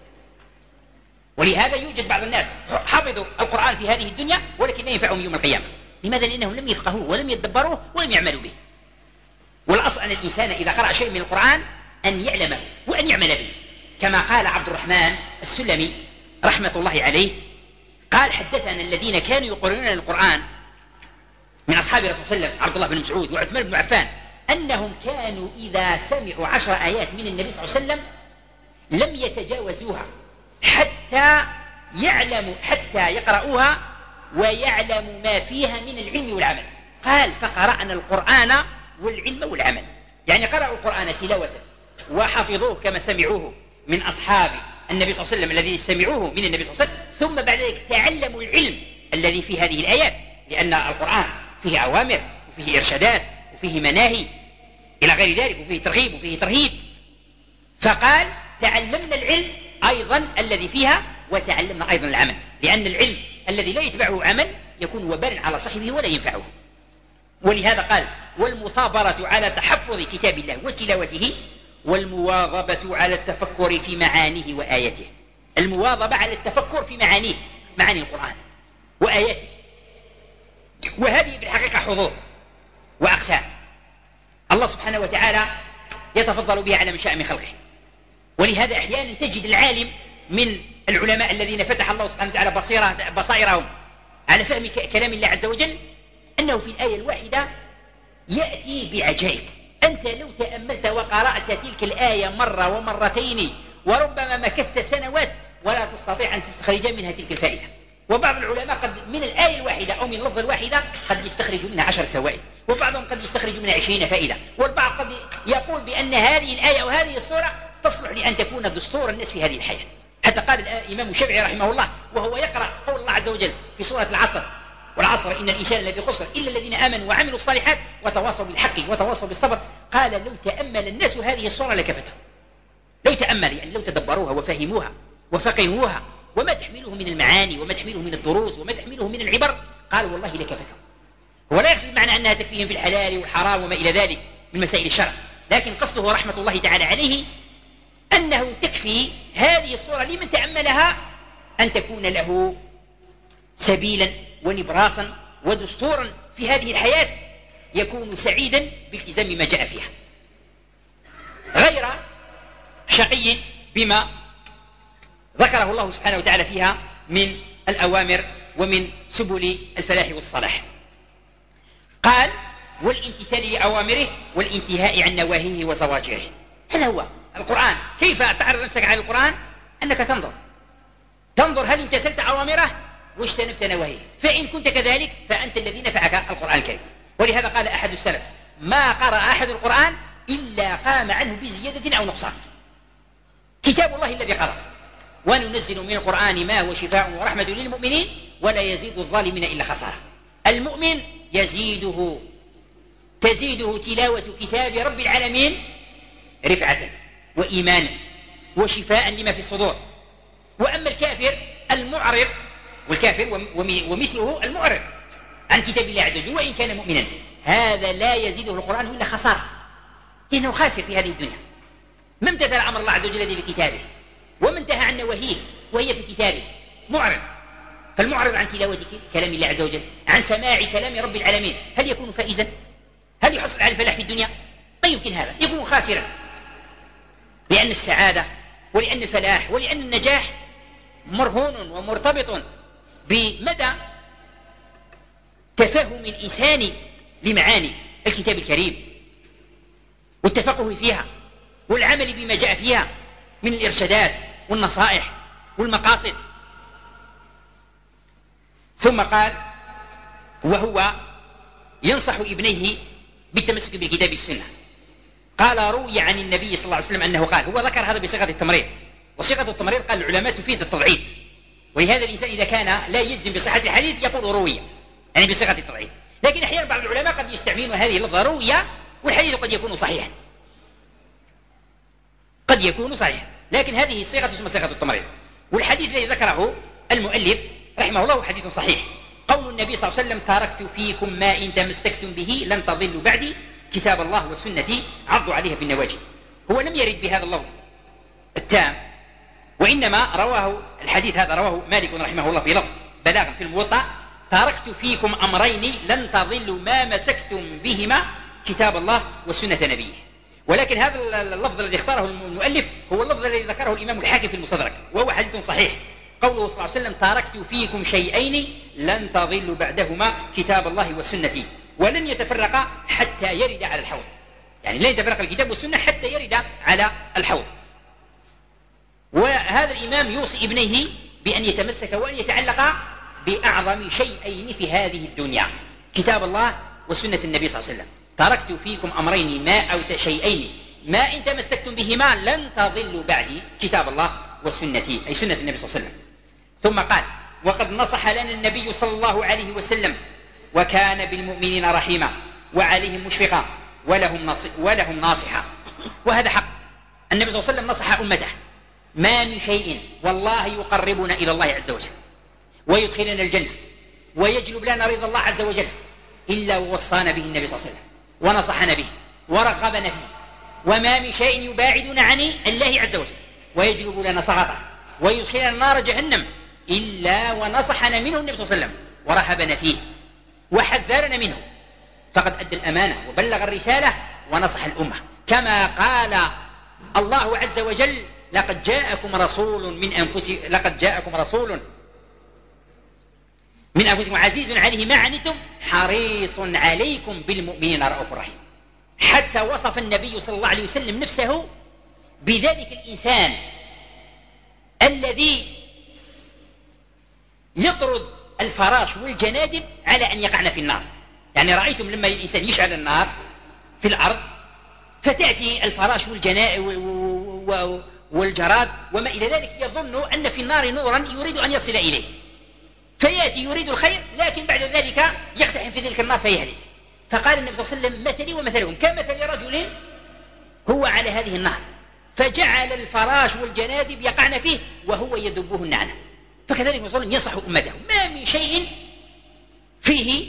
ولهذا يوجد بعض الناس حفظوا القرآن في هذه الدنيا ولكن لا ينفعهم يوم القيامة. لماذا؟ لأنهم لم يفقهوه ولم يتدبروه ولم يعملوا به. والأصل أن الإنسان إذا قرأ شيء من القرآن أن يعلمه وأن يعمل به، كما قال عبد الرحمن السلمي رحمة الله عليه، قال: حدثنا الذين كانوا يقرؤون القرآن من أصحاب الرسول صلى الله عليه وسلم، عبد الله بن مسعود وعثمان بن عفان، أنهم كانوا إذا سمعوا عشر آيات من النبي صلى الله عليه وسلم لم يتجاوزوها حتى يعلموا حتى يقرؤوها ويعلموا ما فيها من العلم والعمل. قال: فقرأنا القرآن والعلم والعمل، يعني قرأوا القرآن تلاوة وحفظوه كما سمعوه من أصحاب النبي صلى الله عليه وسلم الذي سمعوه من النبي صلى الله عليه وسلم، ثم بعد ذلك تعلموا العلم الذي في هذه الآيات، لأن القرآن فيه أوامر وفيه إرشادات وفيه مناهي إلى غير ذلك، وفيه ترغيب وفيه ترهيب. فقال: تعلمنا العلم أيضا الذي فيها وتعلمنا أيضا العمل، لأن العلم الذي لا يتبعه عمل يكون وبالا على صاحبه ولا ينفعه. ولهذا قال: والمثابرة على تحفظ كتاب الله وتلاوته، والمواظبة على التفكر في معانيه وآياته. المواظبة على التفكر في معانيه، معاني القرآن وآياته، وهذه بالحقيقة حظوظ وأقسام الله سبحانه وتعالى يتفضل بها على من شاء من خلقه. ولهذا أحيانا تجد العالم من العلماء الذين فتح الله سبحانه وتعالى بصيرة بصائرهم على فهم كلام الله عز وجل، أنه في الآية الواحدة يأتي بعجائب. أنت لو تأملت وقرأت تلك الآية مرة ومرتين وربما مكثت سنوات ولا تستطيع أن تستخرج منها تلك الفائدة. وبعض العلماء قد من الآية الواحدة أو من اللفظة الواحدة قد يستخرج منها عشرة فوائد، وبعضهم قد يستخرج منها عشرين فائدة، والبعض قد يقول بأن هذه الآية وهذه السورة تصلح لأن تكون دستور الناس في هذه الحياة. حتى قال الإمام الشافعي رحمه الله وهو يقرأ قول الله عز وجل في سورة العصر: والعصر إن الإنسان لفي خسر إلا الذين آمنوا وعملوا الصالحات وتواصوا بالحق وتواصوا بالصبر. قال: لو تأمل الناس هذه السورة لكفتهم. لو تأمل يعني لو تدبروها وفهموها وفقهوها وما تحمله من المعاني وما تحمله من الدروس وما تحمله من العبر، قال والله لكفتهم. هو لا يقصد معنى أنها تكفيهم في الحلال والحرام وما إلى ذلك من مسائل الشرع، لكن قصده رحمة الله تعالى عليه أنه تكفي هذه الصورة لمن تأملها أن تكون له سبيلا ونبراسا ودستورا في هذه الحياة يكون سعيدا بالتزام ما جاء فيها، غير شقي بما ذكره الله سبحانه وتعالى فيها من الأوامر ومن سبل الفلاح والصلاح. قال: والامتثال لأوامره والانتهاء عن نواهيه وزواجره. هذا هو القرآن. كيف تعرض نفسك على القرآن؟ أنك تنظر تنظر هل امتثلت أوامره واجتنبت نواهيه، فإن كنت كذلك فأنت الذي نفعك القرآن الكريم. ولهذا قال أحد السلف: ما قرأ أحد القرآن إلا قام عنه بزيادة أو نقصان. كتاب الله الذي قرأ: وننزل من القرآن ما هو شفاء ورحمة للمؤمنين ولا يزيد الظالمين إلا خسارة. المؤمن يزيده تزيده تلاوة كتاب رب العالمين رفعة وإيمانا وشفاء لما في الصدور. وأما الكافر المعرض، والكافر ومثله المعرض عن كتاب الله عز وجل وإن كان مؤمنا، هذا لا يزيده القرآن إلا خسارة، لأنه خاسر في هذه الدنيا. ما امتثل أمر الله عز وجل بكتابه وما انتهى عن نواهيه وهي في كتابه، معرض. فالمعرض عن تلاوة كلام الله عز وجل، عن سماع كلام رب العالمين، هل يكون فائزا؟ هل يحصل على الفلاح في الدنيا؟ ما يمكن هذا، يكون خاسرا. لأن السعادة ولأن الفلاح ولأن النجاح مرهون ومرتبط بمدى تفهم الإنسان لمعاني الكتاب الكريم والتفقه فيها والعمل بما جاء فيها من الإرشادات والنصائح والمقاصد. ثم قال: وهو ينصح ابنيه بالتمسك بالكتاب والسنة. قال: روي عن النبي صلى الله عليه وسلم أنه قال، هو ذكر هذا بصيغة التمريض، وصيغة التمريض قال العلماء تفيد التضعيف، ولهذا الإنسان إذا كان لا يجزم بصحة الحديث يقول روي، يعني بصيغة التضعيف. لكن أحيانا بعض العلماء قد يستعملون هذه اللفظة روي، والحديث قد يكون صحيحا، قد يكون صحيحا، لكن هذه الصيغة تسمى صيغة التمريض. والحديث الذي ذكره المؤلف رحمه الله حديث صحيح. قول النبي صلى الله عليه وسلم: تركت فيكم ما إن تمسكتم به لن تضلوا بعدي كتاب الله وسنتي عضوا عليها بالنواجذ. هو لم يرد بهذا اللفظ التام، وإنما رواه الحديث هذا رواه مالك رحمه الله بلفظ بلاغا في الموطأ: تركت فيكم أمرين لن تضلوا ما مسكتم بهما كتاب الله وسنة نبيه. ولكن هذا اللفظ الذي اختاره المؤلف هو اللفظ الذي ذكره الإمام الحاكم في المستدرك، وهو حديث صحيح. قوله صلى الله عليه وسلم: تركت فيكم شيئين لن تضلوا بعدهما كتاب الله وسنتي ولن يتفرقا حتى يرد على الحوض. يعني لن يتفرق الكتاب والسنة حتى يرد على الحوض. وهذا الإمام يوصي ابنيه بأن يتمسك وأن يتعلق بأعظم شيئين في هذه الدنيا: كتاب الله وسنة النبي صلى الله عليه وسلم. تركت فيكم أمرين ما أو شيئين ما إن تمسكتم بهما لن تضلوا بعدي كتاب الله وسنتي، أي سنة النبي صلى الله عليه وسلم. ثم قال: وقد نصح لنا النبي صلى الله عليه وسلم وكان بالمؤمنين رحيما وعليهم مشفقا ولهم, نص ولهم ناصحا. وهذا حق، النبي صلى الله عليه وسلم نصح أمته: ما من شيء والله يقربنا إلى الله عز وجل ويدخلنا الجنة ويجلب لنا رضا الله عز وجل إلا ووصانا به النبي صلى الله عليه وسلم ونصحنا به ورغبنا فيه. وما من شيء يباعدنا عن الله عز وجل ويجلب لنا سخطه ويدخلنا نار جهنم إلا ونصحنا منه النبي صلى الله عليه وسلم ورهبنا فيه وحذرنا منه. فقد أدى الأمانة وبلغ الرسالة ونصح الأمة، كما قال الله عز وجل: لقد جاءكم رسول من أنفسكم لقد جاءكم رسول من أنفسكم عزيز عليه ما عنتم حريص عليكم بالمؤمنين رؤوف رحيم. حتى وصف النبي صلى الله عليه وسلم نفسه بذلك الإنسان الذي يطرد الفراش والجنادب على أن يقعن في النار. يعني رأيتم لما الإنسان يشعل النار في الأرض فتأتي الفراش والجراد وما إلى ذلك يظن أن في النار نورا يريد أن يصل إليه، فيأتي يريد الخير لكن بعد ذلك يقتحم في ذلك النار فيهلك. فقال النبي صلى الله عليه وسلم: مثلي ومثلكم كمثل رجل هو على هذه النار فجعل الفراش والجنادب يقعن فيه وهو يذبهن عنه. فكذلك النبي صلى الله عليه وسلم ينصح أمته: ما من شيء فيه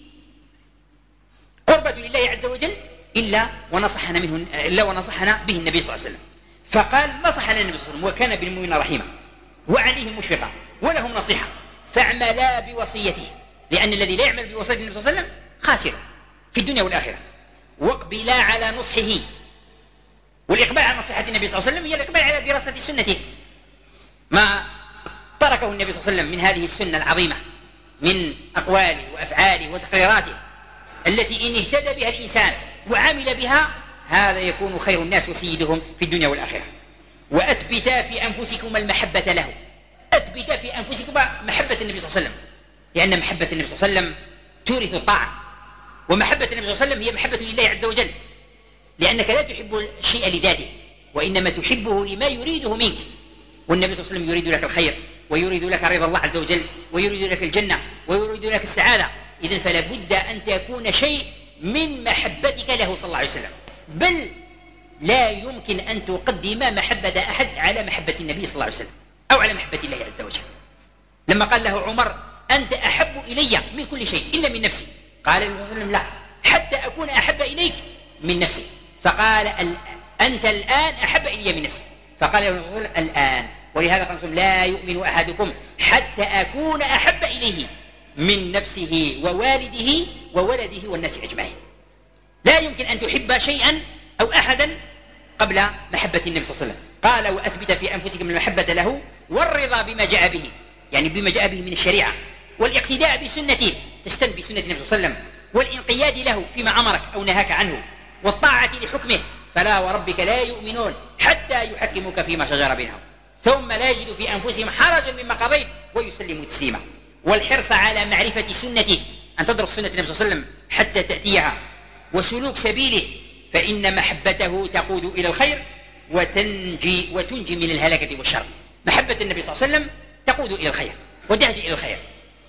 قربة لله عز وجل إلا ونصحنا منه إلا ونصحنا به النبي صلى الله عليه وسلم. فقال: نصحنا النبي صلى الله عليه وسلم وكان بالمؤمنين رحيما وعليهم مشفقا ولهم نصيحة فاعملا بوصيته، لأن الذي لا يعمل بوصية النبي صلى الله عليه وسلم خاسر في الدنيا والآخرة. واقبلا على نصحه، والإقبال على نصيحة النبي صلى الله عليه وسلم هي الإقبال على دراسة سنته، ما تركه النبي صلى الله عليه وسلم من هذه السنة العظيمة من أقواله وأفعاله وتقريراته التي إن اهتدى بها الإنسان وعمل بها هذا يكون خير الناس وسيدهم في الدنيا والآخرة. وأثبتا في أنفسكم المحبة له، أثبتا في أنفسكم محبة النبي صلى الله عليه وسلم، لأن محبة النبي صلى الله عليه وسلم تورث الطاعة، ومحبة النبي صلى الله عليه وسلم هي محبة لله عز وجل، لأنك لا تحب الشيء لذاته وإنما تحبه لما يريده منك، والنبي صلى الله عليه وسلم يريد لك الخير ويريد لك رضا الله عز وجل، ويريد لك الجنة، ويريد لك السعادة. إذن فلا بد أن تكون شيء من محبتك له صلى الله عليه وسلم، بل لا يمكن أن تقدم محبة أحد على محبة النبي صلى الله عليه وسلم أو على محبة الله عز وجل. لما قال له عمر: أنت أحب إلي من كل شيء إلا من نفسي، قال النبي صلى الله عليه وسلم: لا، حتى أكون أحب إليك من نفسي. فقال: أنت الآن أحب إلي من نفسي. فقال له الرسول: الآن. ولهذا قال: لا يؤمن أحدكم حتى أكون أحب إليه من نفسه ووالده وولده والناس أجمعين. لا يمكن أن تحب شيئا أو أحدا قبل محبة النبي صلى الله عليه وسلم. قال: وأثبت في أنفسكم المحبة له والرضا بما جاء به، يعني بما جاء به من الشريعة، والاقتداء بسنته، تستن بسنة النبي صلى الله عليه وسلم، والانقياد له فيما أمرك أو نهاك عنه، والطاعة لحكمه. فلا وربك لا يؤمنون حتى يحكموك فيما شجر بينهم ثم لا يجدوا في أنفسهم حرجا مما قضيت ويسلموا تسليما. والحرص على معرفة سنته، أن تدرس سنة النبي صلى الله عليه وسلم حتى تأتيها، وسلوك سبيله، فإن محبته تقود إلى الخير وتنجي, وتنجي من الهلكة والشر. محبة النبي صلى الله عليه وسلم تقود إلى الخير وتهدي إلى الخير،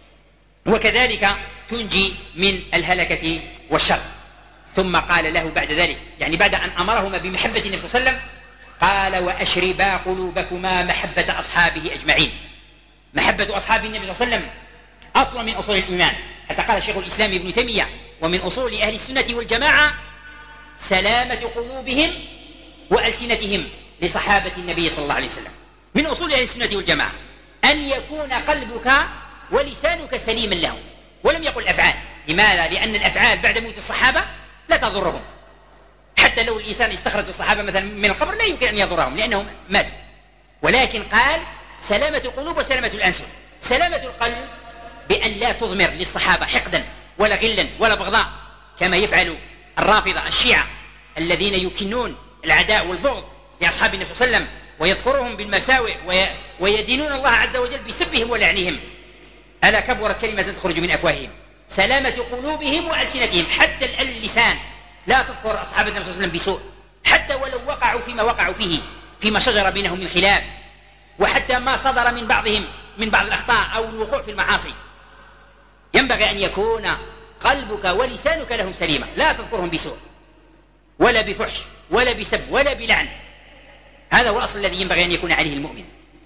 وكذلك تنجي من الهلكة والشر. ثم قال له بعد ذلك، يعني بعد أن أمرهما بمحبة النبي صلى الله عليه وسلم، قال: وأشربا قلوبكما محبة أصحابه أجمعين. محبة أصحاب النبي صلى الله عليه وسلم أصل من أصول الإيمان، حتى قال شيخ الإسلام ابن تيمية: ومن أصول أهل السنة والجماعة سلامة قلوبهم وألسنتهم لصحابة النبي صلى الله عليه وسلم. من أصول أهل السنة والجماعة أن يكون قلبك ولسانك سليما له. ولم يقل أفعال. لماذا؟ لأن الأفعال بعد موت الصحابة لا تضرهم، حتى لو الإنسان استخرج الصحابة مثلا من القبر لا يمكن أن يضرهم لأنهم ماتوا. ولكن قال: سلامة القلوب وسلامة الألسن. سلامة القلب بأن لا تضمر للصحابة حقدا ولا غلا ولا بغضاء كما يفعل الرافضة الشيعة الذين يكنون العداء والبغض لأصحاب النبي صلى الله عليه وسلم ويذكرهم بالمساوئ ويدينون الله عز وجل بسبهم ولعنهم. ألا كبرت كلمة تخرج من أفواههم. سلامة قلوبهم وألسنتهم، حتى اللسان لا تذكر أصحاب النبي صلى الله عليه وسلم بسوء، حتى ولو وقعوا فيما وقعوا فيه، فيما شجر بينهم من خلاف، وحتى ما صدر من بعضهم من بعض الأخطاء أو الوقوع في المعاصي. ينبغي أن يكون قلبك ولسانك لهم سليمة، لا تذكرهم بسوء ولا بفحش ولا بسب ولا بلعن. هذا هو الأصل الذي ينبغي أن يكون عليه المؤمن.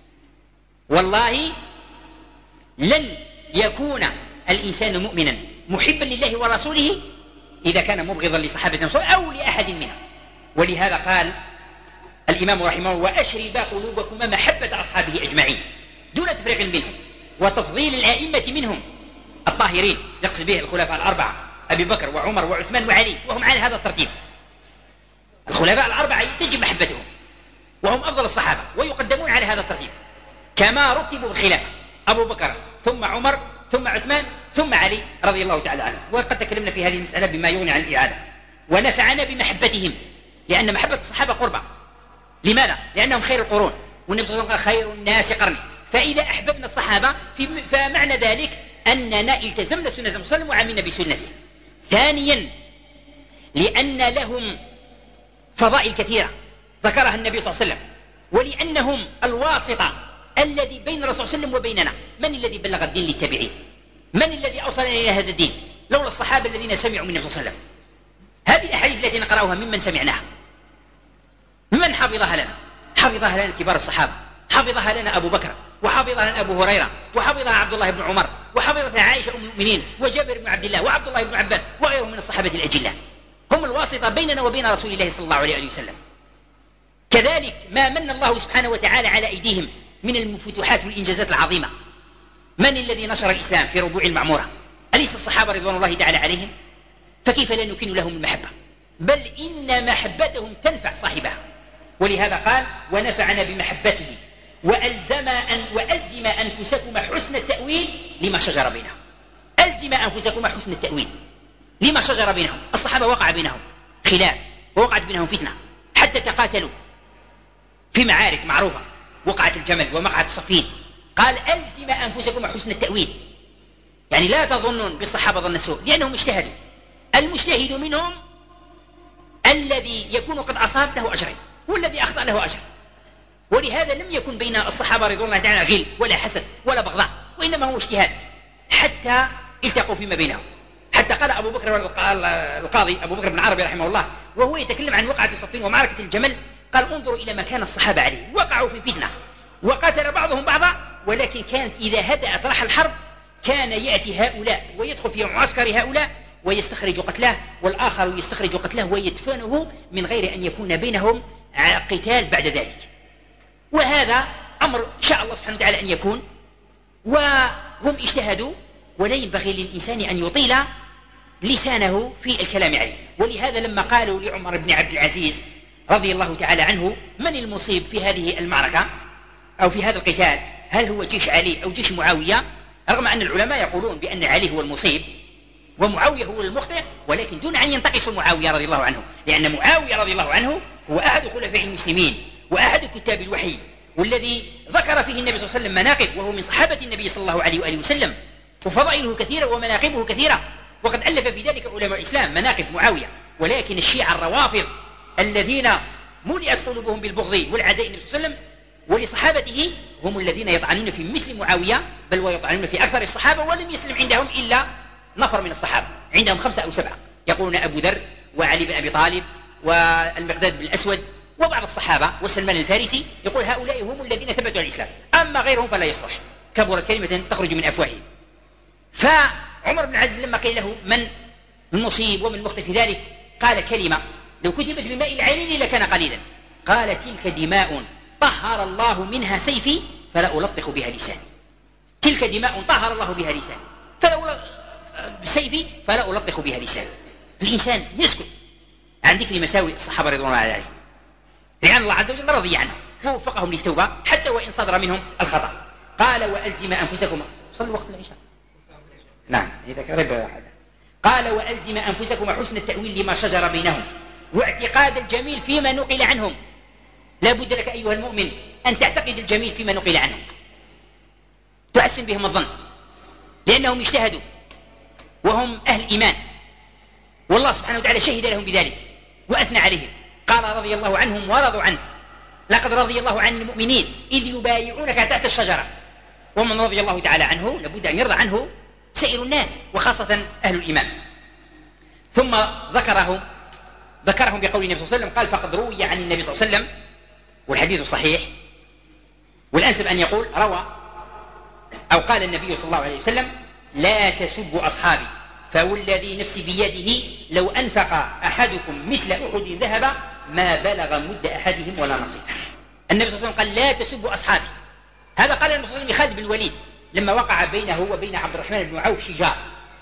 والله لن يكون الإنسان مؤمنا محبا لله ورسوله إذا كان مبغضا لصحابة النبي أو لأحد منهم. ولهذا قال الإمام رحمه الله: وأشربا قلوبكما محبة أصحابه أجمعين، دون تفريق منهم وتفضيل الآئمة منهم الطاهرين، يقصد به الخلفاء الأربعة أبي بكر وعمر وعثمان وعلي، وهم على هذا الترتيب. الخلفاء الأربعة تجب محبتهم وهم أفضل الصحابة ويقدمون على هذا الترتيب كما رتبوا بالخلافة: أبو بكر ثم عمر ثم عثمان ثم علي رضي الله تعالى عنه. وقد تكلمنا في هذه المسألة بما يغني عن الإعادة. ونفعنا بمحبتهم، لأن محبة الصحابة قربة. لماذا؟ لأنهم خير القرون، والنبي صلى الله عليه وسلم قال: خير الناس قرني. فإذا أحببنا الصحابة فمعنى ذلك أننا التزمنا سنة النبي صلى الله عليه وسلم وعملنا بسنته. ثانيا، لأن لهم فضائل كثيرة ذكرها النبي صلى الله عليه وسلم، ولأنهم الواسطة الذي بين الرسول صلى الله عليه وسلم وبيننا. من الذي بلغ الدين للتابعين؟ من الذي أوصلنا إلى هذا الدين؟ لولا الصحابة الذين سمعوا من النبي صلى الله عليه وسلم. هذه الأحاديث التي نقرأها ممن سمعناها؟ ممن حفظها لنا؟ حفظها لنا كبار الصحابة، حفظها لنا أبو بكر، وحفظها لنا أبو هريرة، وحفظها عبد الله بن عمر، وحفظها عائشة أم المؤمنين، وجابر بن عبد الله، وعبد الله بن عباس، وغيرهم من الصحابة الأجلاء. هم الواسطة بيننا وبين رسول الله صلى الله عليه وسلم. كذلك ما من الله سبحانه وتعالى على أيديهم من الفتوحات والإنجازات العظيمة. من الذي نشر الإسلام في ربوع المعمورة؟ أليس الصحابة رضوان الله تعالى عليهم؟ فكيف لا نكن لهم المحبة؟ بل إن محبتهم تنفع صاحبها. ولهذا قال: ونفعنا بمحبته وألزم, أن وألزم أنفسكم حسن التأويل لما شجر بينهم. ألزم أنفسكم حسن التأويل لما شجر بينهم. الصحابة وقع بينهم خلاف ووقعت بينهم فتنة حتى تقاتلوا في معارك معروفة، وقعت الجمل ومقعة صفين. قال: ألزم أنفسكم حسن التأويل، يعني لا تظنون بالصحابة ظن السوء، لأنهم اجتهدوا. المجتهد منهم الذي يكون قد أصاب له أجرين، والذي أخطأ له أجر. ولهذا لم يكن بين الصحابة رضوان الله تعالى غل ولا حسد ولا بغضاء، وإنما هو اجتهاد حتى التقوا فيما بينهم. حتى قال أبو بكر القاضي أبو بكر بن عربي رحمه الله وهو يتكلم عن وقعة صفين ومعركة الجمل، قال انظروا إلى ما كان الصحابة عليه، وقعوا في فتنة وقتل بعضهم بعضا، ولكن كانت إذا هدأت راح الحرب كان يأتي هؤلاء ويدخل في معسكر هؤلاء ويستخرج قتلاه، والآخر يستخرج قتلاه ويدفنه من غير أن يكون بينهم قتال بعد ذلك. وهذا أمر شاء الله سبحانه وتعالى أن يكون، وهم اجتهدوا، ولا ينبغي للإنسان أن يطيل لسانه في الكلام عليه. ولهذا لما قالوا لعمر بن عبد العزيز رضي الله تعالى عنه من المصيب في هذه المعركة أو في هذا القتال، هل هو جيش علي أو جيش معاوية، رغم أن العلماء يقولون بأن علي هو المصيب ومعاوية هو المخطئ، ولكن دون أن ينتقصوا معاوية رضي الله عنه، لأن معاوية رضي الله عنه هو أحد خلفاء المسلمين وأحد كتاب الوحي، والذي ذكر فيه النبي صلى الله عليه وسلم مناقب، وهو من صحابة النبي صلى الله عليه وآله وسلم، وفضائله كثيرة ومناقبه كثيرة، وقد ألف في ذلك علماء الإسلام مناقب معاوية. ولكن الشيعة الروافض الذين ملئت قلوبهم بالبغض والعداء النبي صلى الله عليه وسلم ولصحابته هم الذين يطعنون في مثل معاوية، بل ويطعنون في أكثر الصحابة، ولم يسلم عندهم إلا نفر من الصحابة، عندهم خمسة أو سبعة، يقولون أبو ذر وعلي بن أبي طالب والمقداد بن الأسود وبعض الصحابة وسلمان الفارسي، يقول هؤلاء هم الذين ثبتوا على الإسلام، أما غيرهم فلا يصلح، كبرت كلمة تخرج من أفواههم. فعمر بن عبد لما قيل له من المصيب ومن المخطئ في ذلك، قال كلمة لو كتبت بماء العينين لكان قليلا، قال تلك دماء طهر الله منها سيفي فلا ألطخ بها لساني، تلك دماء طهر الله بها لساني فلا سيفي فلا ألطخ بها لساني. الإنسان يسكت عن ذكر مساوئ الصحابة رضوان الله عليهم، لأن الله عز وجل رضي عنهم ووفقهم للتوبة حتى وإن صدر منهم الخطأ. قال وألزم أنفسكم، صلوا وقت العشاء، نعم إذا كرب. قال وألزم أنفسكم حسن التأويل لما شجر بينهم واعتقاد الجميل فيما نقل عنهم. لا بد لك أيها المؤمن أن تعتقد الجميل فيما نقل عنهم، تحسن بهم الظن، لأنهم اجتهدوا وهم أهل إيمان، والله سبحانه وتعالى شهد لهم بذلك وأثنى عليهم. قال رضي الله عنهم ورضوا عنه، لقد رضي الله عن المؤمنين إذ يبايعونك تحت الشجرة. ومن رضي الله تعالى عنه لابد أن يرضى عنه سائر الناس وخاصة أهل الإيمان. ثم ذكرهم ذكرهم بقول النبي صلى الله عليه وسلم، قال فقد روي عن النبي صلى الله عليه وسلم، والحديث صحيح، والأنسب أن يقول روى أو قال النبي صلى الله عليه وسلم لا تسبوا أصحابي فوالذي نفسي بيده لو أنفق أحدكم مثل أحد ذهب ما بلغ مد أحدهم ولا نصيبه. النبي صلى الله عليه وسلم قال لا تسبوا أصحابي، هذا قال النبي صلى الله عليه وسلم لخالد بن الوليد لما وقع بينه وبين عبد الرحمن بن عوف شجار،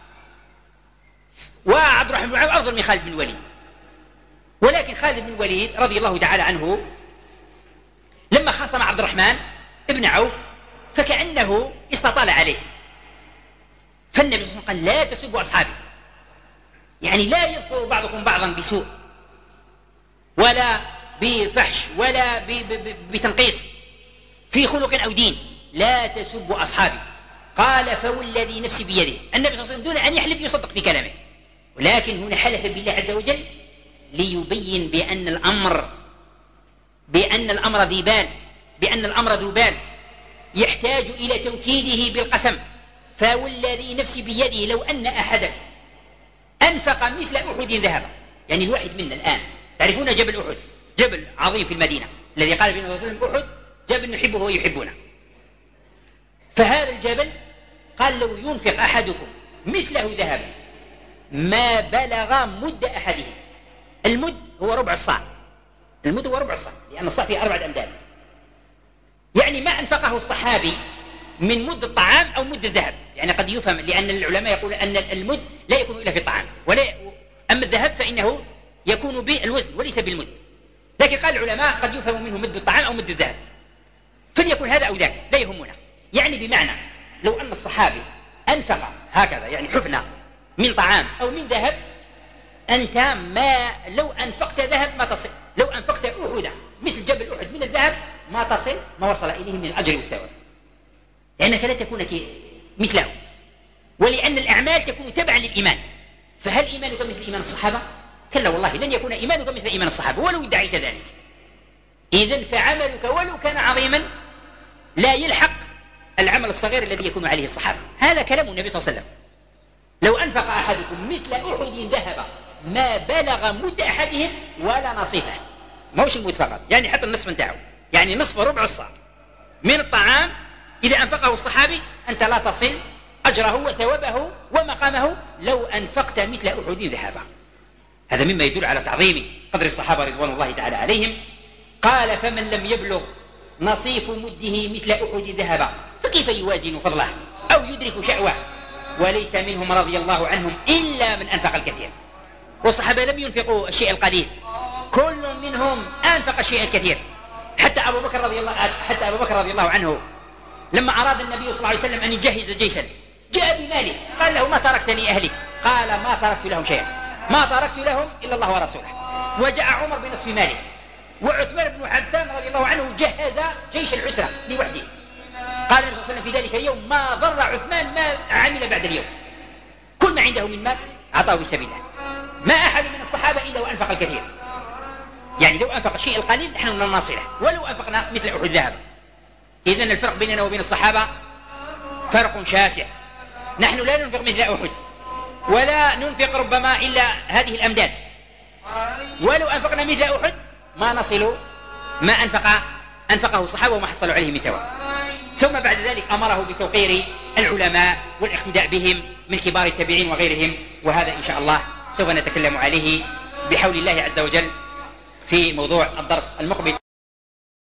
وعبد الرحمن بن عوف أفضل من خالد بن الوليد، ولكن خالد بن الوليد رضي الله تعالى عنه لما خاصم عبد الرحمن بن عوف فكأنه استطال عليه، فالنبي صلى الله عليه وسلم قال لا تسبوا أصحابي، يعني لا يذكر بعضكم بعضا بسوء ولا بفحش ولا بتنقيص في خلق أو دين، لا تسبوا أصحابي. قال فوالذي نفسي بيده، النبي صلى الله عليه وسلم دون أن يحلف يصدق في كلامه، ولكن هنا حلف بالله عز وجل ليبين بأن الأمر بأن الأمر ذي بال بأن الأمر ذو بال يحتاج إلى توكيده بالقسم. فوالذي نفسي بيده لو أن أحدك أنفق مثل أحد ذهب، يعني الواحد منا الآن تعرفون جبل أحد، جبل عظيم في المدينة الذي قال فيه النبي صلى الله عليه وسلم أحد جبل نحبه ويحبنا، فهذا الجبل قال لو ينفق أحدكم مثله ذهبا ما بلغ مد أحدهم. المد هو ربع الصاع، المد هو ربع الصاع، لأن الصاع فيه أربعة أمداد، يعني ما أنفقه الصحابي من مد الطعام أو مد الذهب، يعني قد يفهم، لأن العلماء يقول أن المد لا يكون إلا في الطعام، ولا أما الذهب فإنه يكون بالوزن وليس بالمد، لكن قال العلماء قد يفهم منه مد الطعام أو مد الذهب، فليكن هذا أو ذاك لا يهمنا. يعني بمعنى لو أن الصحابي أنفق هكذا يعني حفنة من طعام أو من ذهب، أنت ما لو أنفقت ذهب ما تصل، لو أنفقت أحدا مثل جبل أحد من الذهب ما تصل ما وصل إليه من الأجر والثواب، لأنك لا تكون مثله، ولأن الأعمال تكون تبعا للإيمان. فهل إيمانك مثل إيمان الصحابة؟ كلا والله لن يكون إيمانك مثل إيمان الصحابة ولو ادعيت ذلك. إذن فعملك ولو كان عظيما لا يلحق العمل الصغير الذي يكون عليه الصحابة. هذا كلام النبي صلى الله عليه وسلم: لو أنفق أحدكم مثل أحد ذهب ما بلغ مد أحدهم ولا نصيفه. ما هوش المد فقط، يعني حتى النصف انتهوا، يعني نصف ربع الصاع من الطعام إذا أنفقه الصحابي أنت لا تصل أجره وثوابه ومقامه لو أنفقت مثل أحد ذهبا. هذا مما يدل على تعظيم قدر الصحابة رضوان الله تعالى عليهم. قال: فمن لم يبلغ نصيف مده مثل أحد ذهبا فكيف يوازن فضله أو يدرك شأوه؟ وليس منهم رضي الله عنهم إلا من أنفق الكثير. والصحابة لم ينفقوا الشيء القليل، كل منهم أنفق الشيء الكثير. حتى أبو بكر رضي الله حتى أبو بكر رضي الله عنه لما أراد النبي صلى الله عليه وسلم أن يجهز جيشا جاء بماله، قال له: ما تركت لأهلك؟ قال: ما تركت لهم شيئا، ما تركت لهم إلا الله ورسوله. وجاء عمر بنصف ماله، وعثمان بن عفان رضي الله عنه جهز جيش العسرة لوحده. قال النبي صلى الله عليه وسلم في ذلك اليوم: ما ضر عثمان ما عمل بعد اليوم، كل ما عنده من مال أعطاه في سبيل الله. ما أحد من الصحابة إلا وأنفق الكثير. يعني لو أنفق الشيء القليل نحن لن نصله ولو أنفقنا مثل أحد ذهب. إذن الفرق بيننا وبين الصحابة فرق شاسع. نحن لا ننفق مثل أحد ولا ننفق ربما إلا هذه الأمداد، ولو أنفقنا مثل أحد ما نصل ما أنفق أنفقه الصحابة وما حصلوا عليه من ثواب. ثم بعد ذلك أمره بتوقير العلماء والاقتداء بهم من كبار التابعين وغيرهم، وهذا إن شاء الله سوف نتكلم عليه بحول الله عز وجل في موضوع الدرس المقبل.